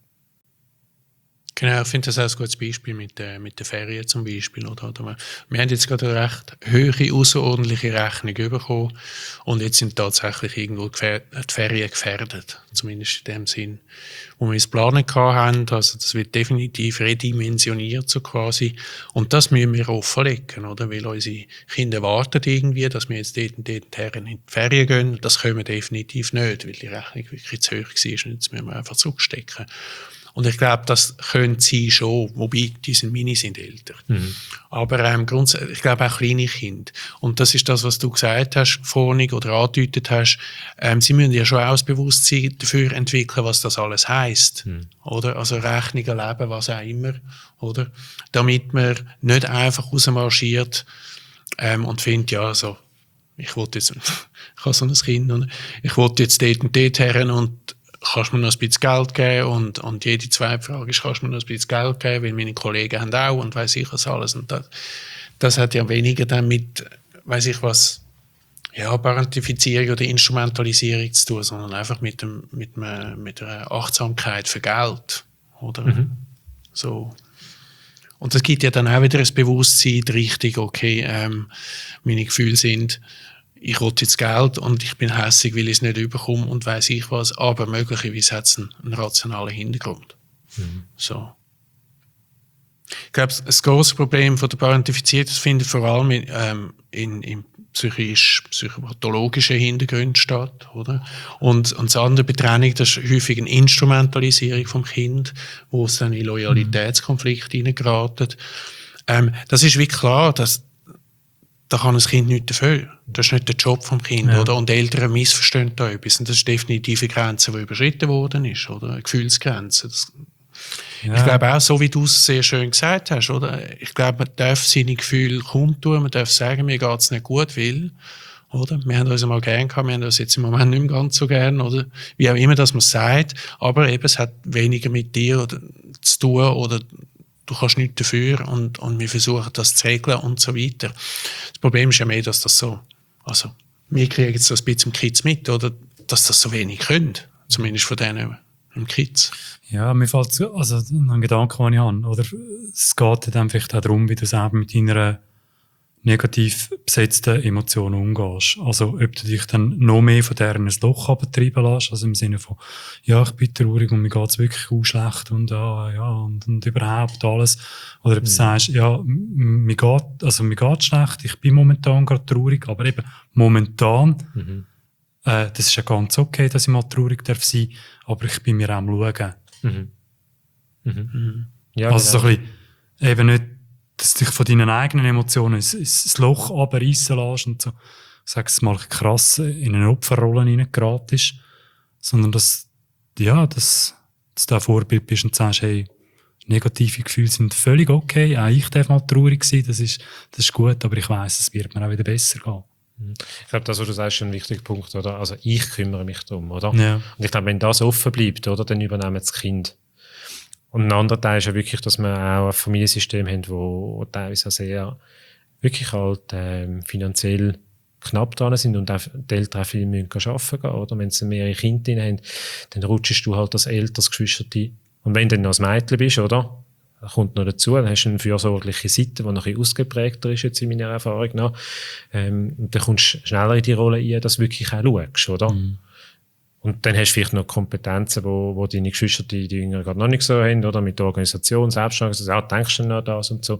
D: Genau, ich finde das auch ein gutes Beispiel mit, äh, mit den Ferien zum Beispiel. Oder, oder wir, wir haben jetzt gerade eine recht hohe, außerordentliche Rechnung bekommen und jetzt sind tatsächlich irgendwo gefähr- die Ferien gefährdet, zumindest in dem Sinn, wo wir es planen hatten. Also das wird definitiv redimensioniert so quasi und das müssen wir offenlegen, oder? Weil unsere Kinder warten irgendwie, dass wir jetzt dort und dort Herren in die Ferien gehen. Das können wir definitiv nicht, weil die Rechnung wirklich zu hoch war und jetzt müssen wir einfach zurückstecken. Und ich glaube, das können sie schon, wobei die sind mini sind älter.
A: Mhm.
D: Aber ähm, grundsätzlich, ich glaube auch kleine Kinder. Und das ist das, was du gesagt hast vorhin oder angedeutet hast. Ähm, sie müssen ja schon auch das Bewusstsein dafür entwickeln, was das alles heisst.
A: Mhm.
D: Oder? Also Rechnungen leben, was auch immer. Oder? Damit man nicht einfach rausmarschiert ähm, und findet, ja, so, ich wollte jetzt, ich habe so ein Kind und ich wollte jetzt dort und dort her und kannst du mir noch ein bisschen Geld geben und, und jede zweite Frage ist, kannst du mir noch ein bisschen Geld geben, weil meine Kollegen haben auch und weiss ich was alles. Und das, das hat ja weniger dann mit, weiss ich was, ja, Parentifizierung oder Instrumentalisierung zu tun, sondern einfach mit, dem, mit, dem, mit einer Achtsamkeit für Geld. Oder?
A: Mhm.
D: So. Und das gibt ja dann auch wieder ein Bewusstsein, richtig, okay, ähm, meine Gefühle sind, ich will jetzt Geld und ich bin hässig, weil ich es nicht überkomme und weiss ich was, aber möglicherweise hat es einen, einen rationalen Hintergrund.
A: Mhm.
D: So. Ich glaube, das grosse Problem von der Parentifizierung, das findet vor allem in, ähm, in, in psychisch, psychopathologischen Hintergründen statt, oder? Und, und das andere Betrennung, das ist häufig eine Instrumentalisierung vom Kind, wo es dann in Loyalitätskonflikte mhm. hineingeraten. Ähm, das ist wie klar, dass da kann ein Kind nichts dafür. Das ist nicht der Job vom Kind,
C: Ja.
D: oder? Und Eltern missverstehen da etwas. Und das ist definitiv eine Grenze, die überschritten worden ist, oder? Eine Gefühlsgrenze. Das,
C: Ja.
D: Ich glaube auch, so wie du es sehr schön gesagt hast, oder? Ich glaube, man darf seine Gefühle kundtun, man darf sagen, mir geht es nicht gut, weil, oder? Wir haben uns einmal gern gehabt, wir haben uns jetzt im Moment nicht mehr ganz so gern, oder? Wie auch immer, dass man es sagt, aber eben, es hat weniger mit dir oder, zu tun, oder du kannst nichts dafür und, und wir versuchen das zu regeln und so weiter. Das Problem ist ja mehr, dass das so, also, wir kriegen jetzt das ein bisschen im Kids mit, oder? Dass das so wenig können, zumindest von denen im Kids.
C: Ja, mir fällt also ein Gedanke, den ich habe. Oder es geht dann vielleicht auch darum, wie du selber mit deiner negativ besetzten Emotionen umgehst. Also ob du dich dann noch mehr von deren ein Loch abtreiben lässt, also im Sinne von, ja, ich bin traurig und mir geht's wirklich auch schlecht und ja, ja und, und überhaupt alles. Oder ob du
A: Mhm.
C: sagst, ja, m- mir geht, also mir geht's schlecht, ich bin momentan gerade traurig, aber eben momentan,
A: Mhm.
C: äh, das ist ja ganz okay, dass ich mal traurig darf sein, aber ich bin mir auch am Schauen.
A: Mhm. Mhm.
D: Mhm.
A: Ja,
C: Also
A: genau.
C: so ein bisschen, eben nicht, dass du dich von deinen eigenen Emotionen ins, ins Loch runterreissen lässt und so, ich sage es mal krass, in eine Opferrolle reingeratest, sondern dass, ja, dass, dass du ein Vorbild bist und sagst, hey, negative Gefühle sind völlig okay, auch ich darf mal traurig sein, das ist, das ist gut, aber ich weiss, es wird mir auch wieder besser gehen.
A: Ich glaube, das, was du sagst, ist ein wichtiger Punkt, oder? Also ich kümmere mich darum, oder?
C: Ja.
A: Und ich glaube, wenn das offen bleibt, oder, dann übernehmen das Kind. Und ein anderer Teil ist ja wirklich, dass wir auch ein Familiensystem haben, wo, wo teilweise auch sehr wirklich halt ähm, finanziell knapp dran sind und auch die Eltern auch viel müssen arbeiten gehen, oder? Wenn sie mehrere Kinder drin haben, dann rutschst du halt als älteres Geschwisterte. Und wenn du dann noch ein Mädchen bist, oder? Kommt noch dazu, dann hast du eine fürsorgliche Seite, die noch ein bisschen ausgeprägter ist, jetzt in meiner Erfahrung nach. Ähm, und dann kommst du schneller in die Rolle ein, dass du wirklich auch schaust, oder?
C: Mhm.
A: Und dann hast du vielleicht noch Kompetenzen, wo, wo deine Geschwister, die, die Jünger gerade noch nicht so haben, oder? Mit der Organisation, Selbstorganisation, ja, denkst du noch an das und so.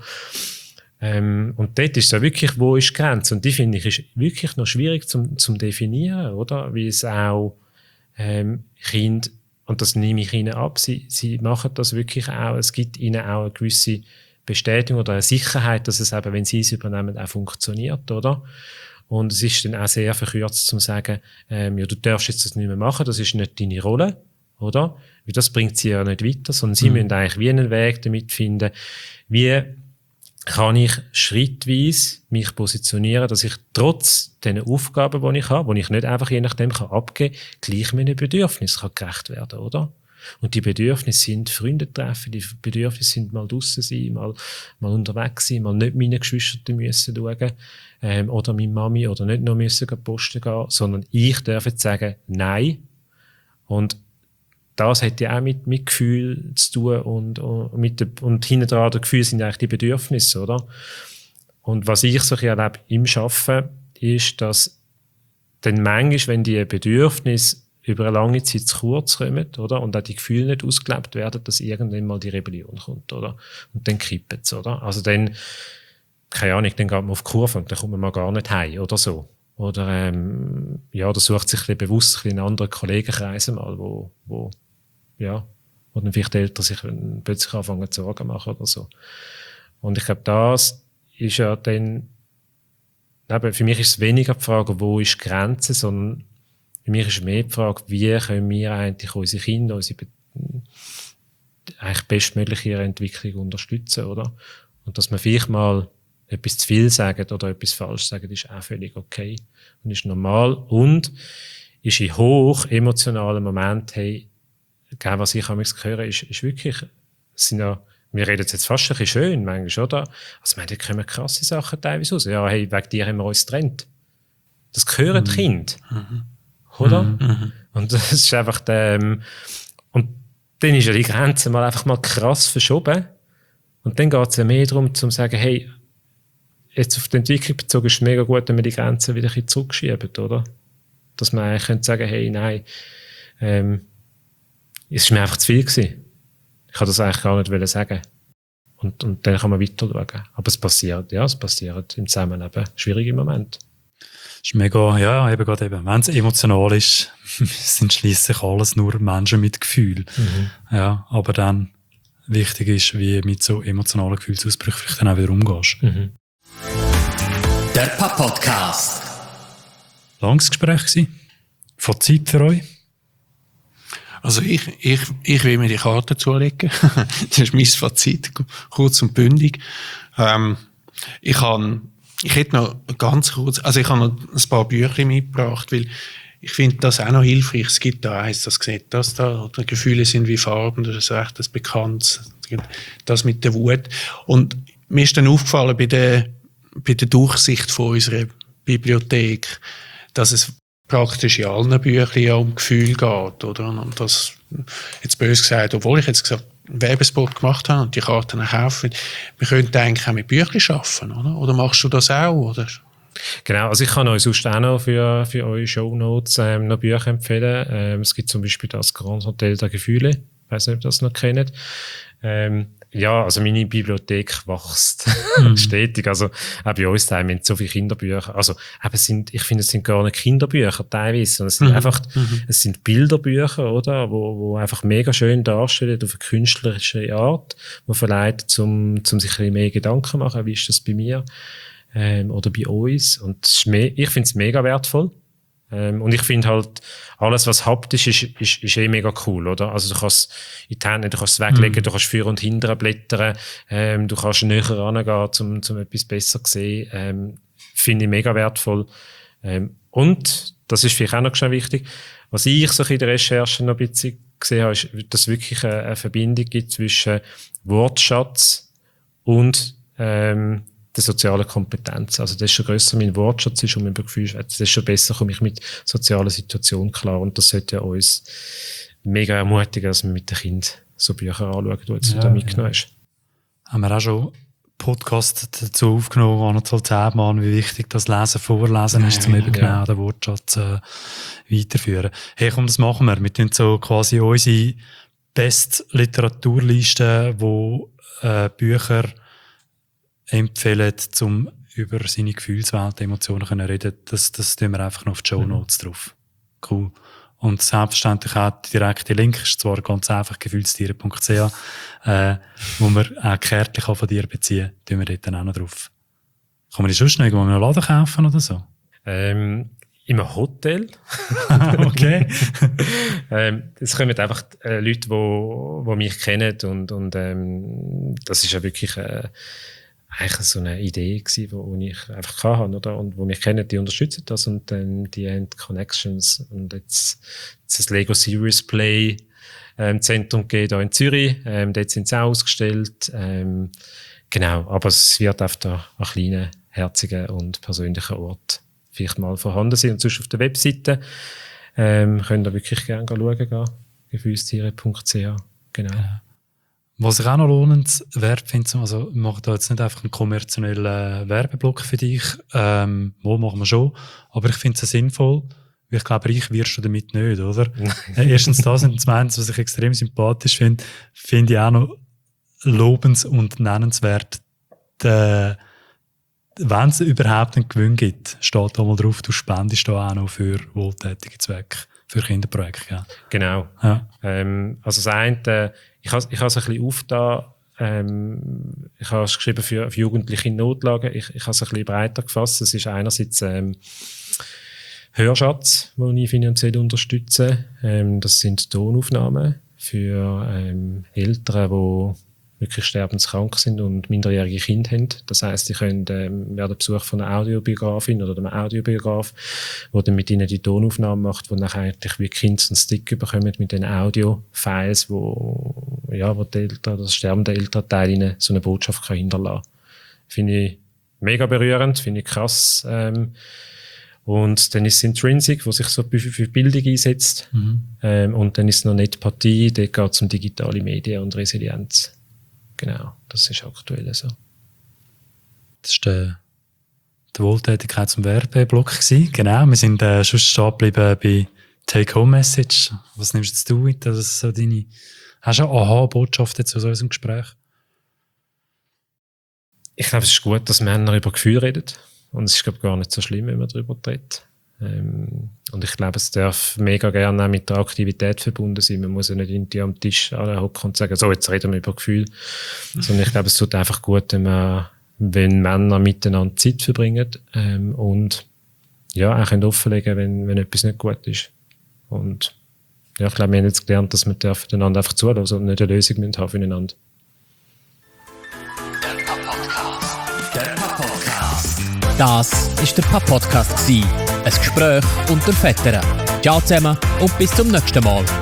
A: Ähm, und dort ist es ja wirklich, wo ist die Grenze? Und die finde ich, ist wirklich noch schwierig zum, zum definieren, oder? Weil es auch, ähm, Kinder, und das nehme ich ihnen ab, sie, sie machen das wirklich auch, es gibt ihnen auch eine gewisse Bestätigung oder eine Sicherheit, dass es eben, wenn sie es übernehmen, auch funktioniert, oder? Und es ist dann auch sehr verkürzt, zu sagen, ähm, ja, du darfst jetzt das nicht mehr machen, das ist nicht deine Rolle, oder? Weil das bringt sie ja nicht weiter, sondern sie mhm. müssen eigentlich wie einen Weg damit finden, wie kann ich schrittweise mich positionieren, dass ich trotz den Aufgaben, die ich habe, die ich nicht einfach je nachdem kann abgeben kann, gleich meinen Bedürfnissen kann gerecht werden, oder? Und die Bedürfnisse sind Freunde treffen, die Bedürfnisse sind mal draussen sein, mal, mal unterwegs sein, mal nicht meine Geschwister müssen schauen, ähm, oder meine Mami, oder nicht noch müssen posten gehen, sondern ich darf jetzt sagen, nein. Und das hat ja auch mit, mit Gefühl zu tun und, und, mit de, und hinten dran der Gefühle sind eigentlich die Bedürfnisse, oder? Und was ich so erlebe im Arbeiten, ist, dass dann manchmal, wenn die Bedürfnisse über eine lange Zeit zu kurz kommen, oder? Und auch die Gefühle nicht ausgelebt werden, dass irgendwann mal die Rebellion kommt, oder? Und dann kippt es, oder? Also dann, keine Ahnung, dann geht man auf die Kurve und dann kommt man mal gar nicht heim, oder so. Oder, ähm, ja, oder sucht sich ein bisschen bewusst ein bisschen in anderen Kollegenkreisen mal, wo, wo, ja, wo dann vielleicht Eltern sich plötzlich anfangen zu Sorgen machen oder so. Und ich glaube, das ist ja dann, eben, für mich ist es weniger die Frage, wo ist die Grenze, sondern für mich ist mehr die Frage, wie können wir eigentlich unsere Kinder, unsere eigentlich bestmögliche Entwicklung unterstützen, oder? Und dass man vielleicht mal etwas zu viel sagt oder etwas falsch sagt, ist auch völlig okay und ist normal und ist in hoch emotionalen Momenten, hey, was ich manchmal höre, ist, ist wirklich, sind ja, wir reden jetzt fast ein bisschen schön, manchmal, oder? Also, ich meine, da kommen krasse Sachen teilweise raus. Ja, hey, wegen dir haben wir uns getrennt. Das hören die Kinder.
D: Mhm.
A: Oder?
D: Mhm.
A: Und das ist einfach der, ähm, und dann ist ja die Grenze mal einfach mal krass verschoben. Und dann geht es ja mehr darum, zu sagen, hey, jetzt auf die Entwicklung bezogen ist es mega gut, wenn wir die Grenzen wieder ein bisschen zurückschieben, oder? Dass man eigentlich könnte sagen, hey, nein, ähm, es war mir einfach zu viel gewesen. Ich kann das eigentlich gar nicht sagen. Und, und dann kann man weiter schauen. Aber es passiert, ja, es passiert im Zusammenleben schwierige Momente.
C: Das ist mega, ja, eben gerade eben, wenn es emotional ist, sind schliesslich alles nur Menschen mit Gefühl. Mhm. Ja, aber dann wichtig ist, wie mit so emotionalen Gefühlsausbrüchen vielleicht dann auch wieder umgehst.
A: Mhm.
B: Der Papa-Podcast.
C: Langes Gespräch gewesen. Fazit für euch?
D: Also ich, ich, ich will mir die Karte zulegen. Das ist mein Fazit, kurz und bündig. Ähm, ich habe Ich hätte noch ganz kurz, also ich habe noch ein paar Bücher mitgebracht, weil ich finde das auch noch hilfreich. Es gibt da eins, das sieht das da, oder Gefühle sind wie Farben, das ist recht das Bekanntes, das mit der Wut. Und mir ist dann aufgefallen bei der, bei der Durchsicht von unserer Bibliothek, dass es praktisch in allen Büchern ja um Gefühle geht, oder? Und das, jetzt böse gesagt, obwohl ich jetzt gesagt einen Werbespot gemacht habe und die Karten kaufen, wir könnten eigentlich auch mit Büchern arbeiten, oder? Oder machst du das auch, oder?
A: Genau, also ich kann euch sonst auch noch für, für eure Shownotes ähm, noch Bücher empfehlen. Ähm, es gibt zum Beispiel das Grand Hotel der Gefühle. Ich weiß nicht, ob ihr das noch kennt. Ähm, ja, also meine Bibliothek wächst mhm. stetig. Also auch bei uns daheim, wir haben so viele Kinderbücher. Also eben sind, ich finde, es sind gar nicht Kinderbücher teilweise, sondern es sind mhm. einfach, mhm. es sind Bilderbücher, oder, wo, wo einfach mega schön darstellen auf eine künstlerische Art, wo verleitet, zum, zum sich ein bisschen mehr Gedanken machen, wie ist das bei mir ähm, oder bei uns. Und es ist me- ich finde es mega wertvoll. Ähm, und ich finde halt, alles, was haptisch ist, ist, ist eh mega cool, oder? Also du kannst in die Hände, du kannst es weglegen, mm. du kannst für und hinterher blättern, ähm, du kannst näher rangehen, um, um etwas besser zu sehen. Ähm, finde ich mega wertvoll. Ähm, und, das ist vielleicht auch noch schon wichtig, was ich so in der Recherche noch ein bisschen gesehen habe, ist, dass es wirklich eine, eine Verbindung gibt zwischen Wortschatz und ähm, der sozialen Kompetenz. Also desto grösser mein Wortschatz ist und mein Gefühl, desto besser komme ich mit sozialen Situationen klar. Und das sollte ja uns mega ermutigen, dass wir mit den Kindern so Bücher anschauen, die jetzt ja, da mitgenommen hast.
C: Ja. Haben wir auch schon Podcast dazu aufgenommen, anderthalb zehn Mal, wie wichtig das Lesen, Vorlesen ist, um eben genau den Wortschatz äh, weiterführen. Hey, komm, das machen wir. Wir tun so quasi unsere Best-Literaturliste, wo äh, Bücher empfehlen, um über seine Gefühlswelt, Emotionen zu reden. Das, das tun wir einfach noch auf die Shownotes mhm. drauf. Cool. Und selbstverständlich auch der direkte Link ist zwar ganz einfach gefühlstiere punkt c h, äh, wo man auch Kärtchen von dir beziehen kann, tun wir dort dann auch noch drauf. Kann man die sonst noch irgendwo in einem Laden kaufen oder so?
A: Ähm, in einem Hotel.
C: Okay.
A: ähm, es kommen einfach äh, Leute, die wo, wo mich kennen und, und ähm, das ist ja wirklich äh, eigentlich so eine Idee gewesen, wo, wo ich einfach hatte, oder? Und wo mich kennen, die unterstützen das und ähm, die haben Connections und jetzt, jetzt das Lego Serious Play ähm, Zentrum geht hier in Zürich, ähm, dort sind sie auch ausgestellt, ähm, genau, aber es wird auf der an kleinen, herzigen und persönlichen Ort vielleicht mal vorhanden sein und sonst auf der Webseite ähm, könnt ihr wirklich gerne schauen gehen, gefühlstiere punkt c h, genau.
C: Ja. Was ich auch noch lohnenswert finde, also wir machen da jetzt nicht einfach einen kommerziellen Werbeblock für dich, ähm, wohl machen wir schon, aber ich finde es sinnvoll, weil ich glaube, reich wirst du damit nicht, oder? Erstens das und zweitens, was ich extrem sympathisch finde, finde ich auch noch lobens- und nennenswert, wenn es überhaupt einen Gewinn gibt, steht da mal drauf, du spendest da auch noch für wohltätige Zwecke, für Kinderprojekte. Ja.
A: Genau.
C: Ja.
A: Ähm, also das eine, ich habe ich es ein bisschen aufgetan, ähm, ich habe es geschrieben für, für jugendliche in Notlagen, ich, ich habe es ein bisschen breiter gefasst. Es ist einerseits ähm, Hörschatz, den ich finanziell unterstütze. Ähm, das sind Tonaufnahmen für ähm, Eltern, die wirklich sterbenskrank sind und minderjährige Kinder haben. Das heisst, die können, ähm, werden Besuch von einer Audiobiografin oder einem Audiobiograf, der dann mit ihnen die Tonaufnahmen macht, wo nachher eigentlich wie Kinder einen Stick bekommen mit den Audio-Files, wo, ja, wo die Eltern, das sterbende Elternteil ihnen so eine Botschaft kann hinterlassen kann. Finde ich mega berührend, finde ich krass. Ähm, und dann ist es Intrinsic, wo sich so für Bildung einsetzt.
C: Mhm.
A: Ähm, und dann ist es noch Netpathie, dort geht es um digitale Medien und Resilienz. Genau, das ist aktuell so.
C: Das war der, der Wohltätigkeit zum Werbeblock gewesen. Genau, wir sind äh, schon stehen geblieben bei Take-Home-Message. Was nimmst jetzt du mit? Das ist so deine, hast du eine Aha-Botschaft jetzt aus unserem Gespräch?
A: Ich glaube, es ist gut, dass Männer über Gefühle reden. Und es ist, glaube ich, gar nicht so schlimm, wenn man darüber redet. Ähm, und ich glaube, es darf mega gerne auch mit der Aktivität verbunden sein. Man muss ja nicht irgendwie am Tisch hocken und sagen, so, jetzt reden wir über Gefühle. Sondern ich glaube, es tut einfach gut, wenn, man, wenn Männer miteinander Zeit verbringen ähm, und ja, auch können offenlegen, wenn, wenn etwas nicht gut ist. Und ja, ich glaube, wir haben jetzt gelernt, dass wir einander einfach zulassen und nicht eine Lösung haben müssen füreinander.
B: Das war der Pap-Podcast. Ein Gespräch unter Vätern. Ciao zusammen und bis zum nächsten Mal.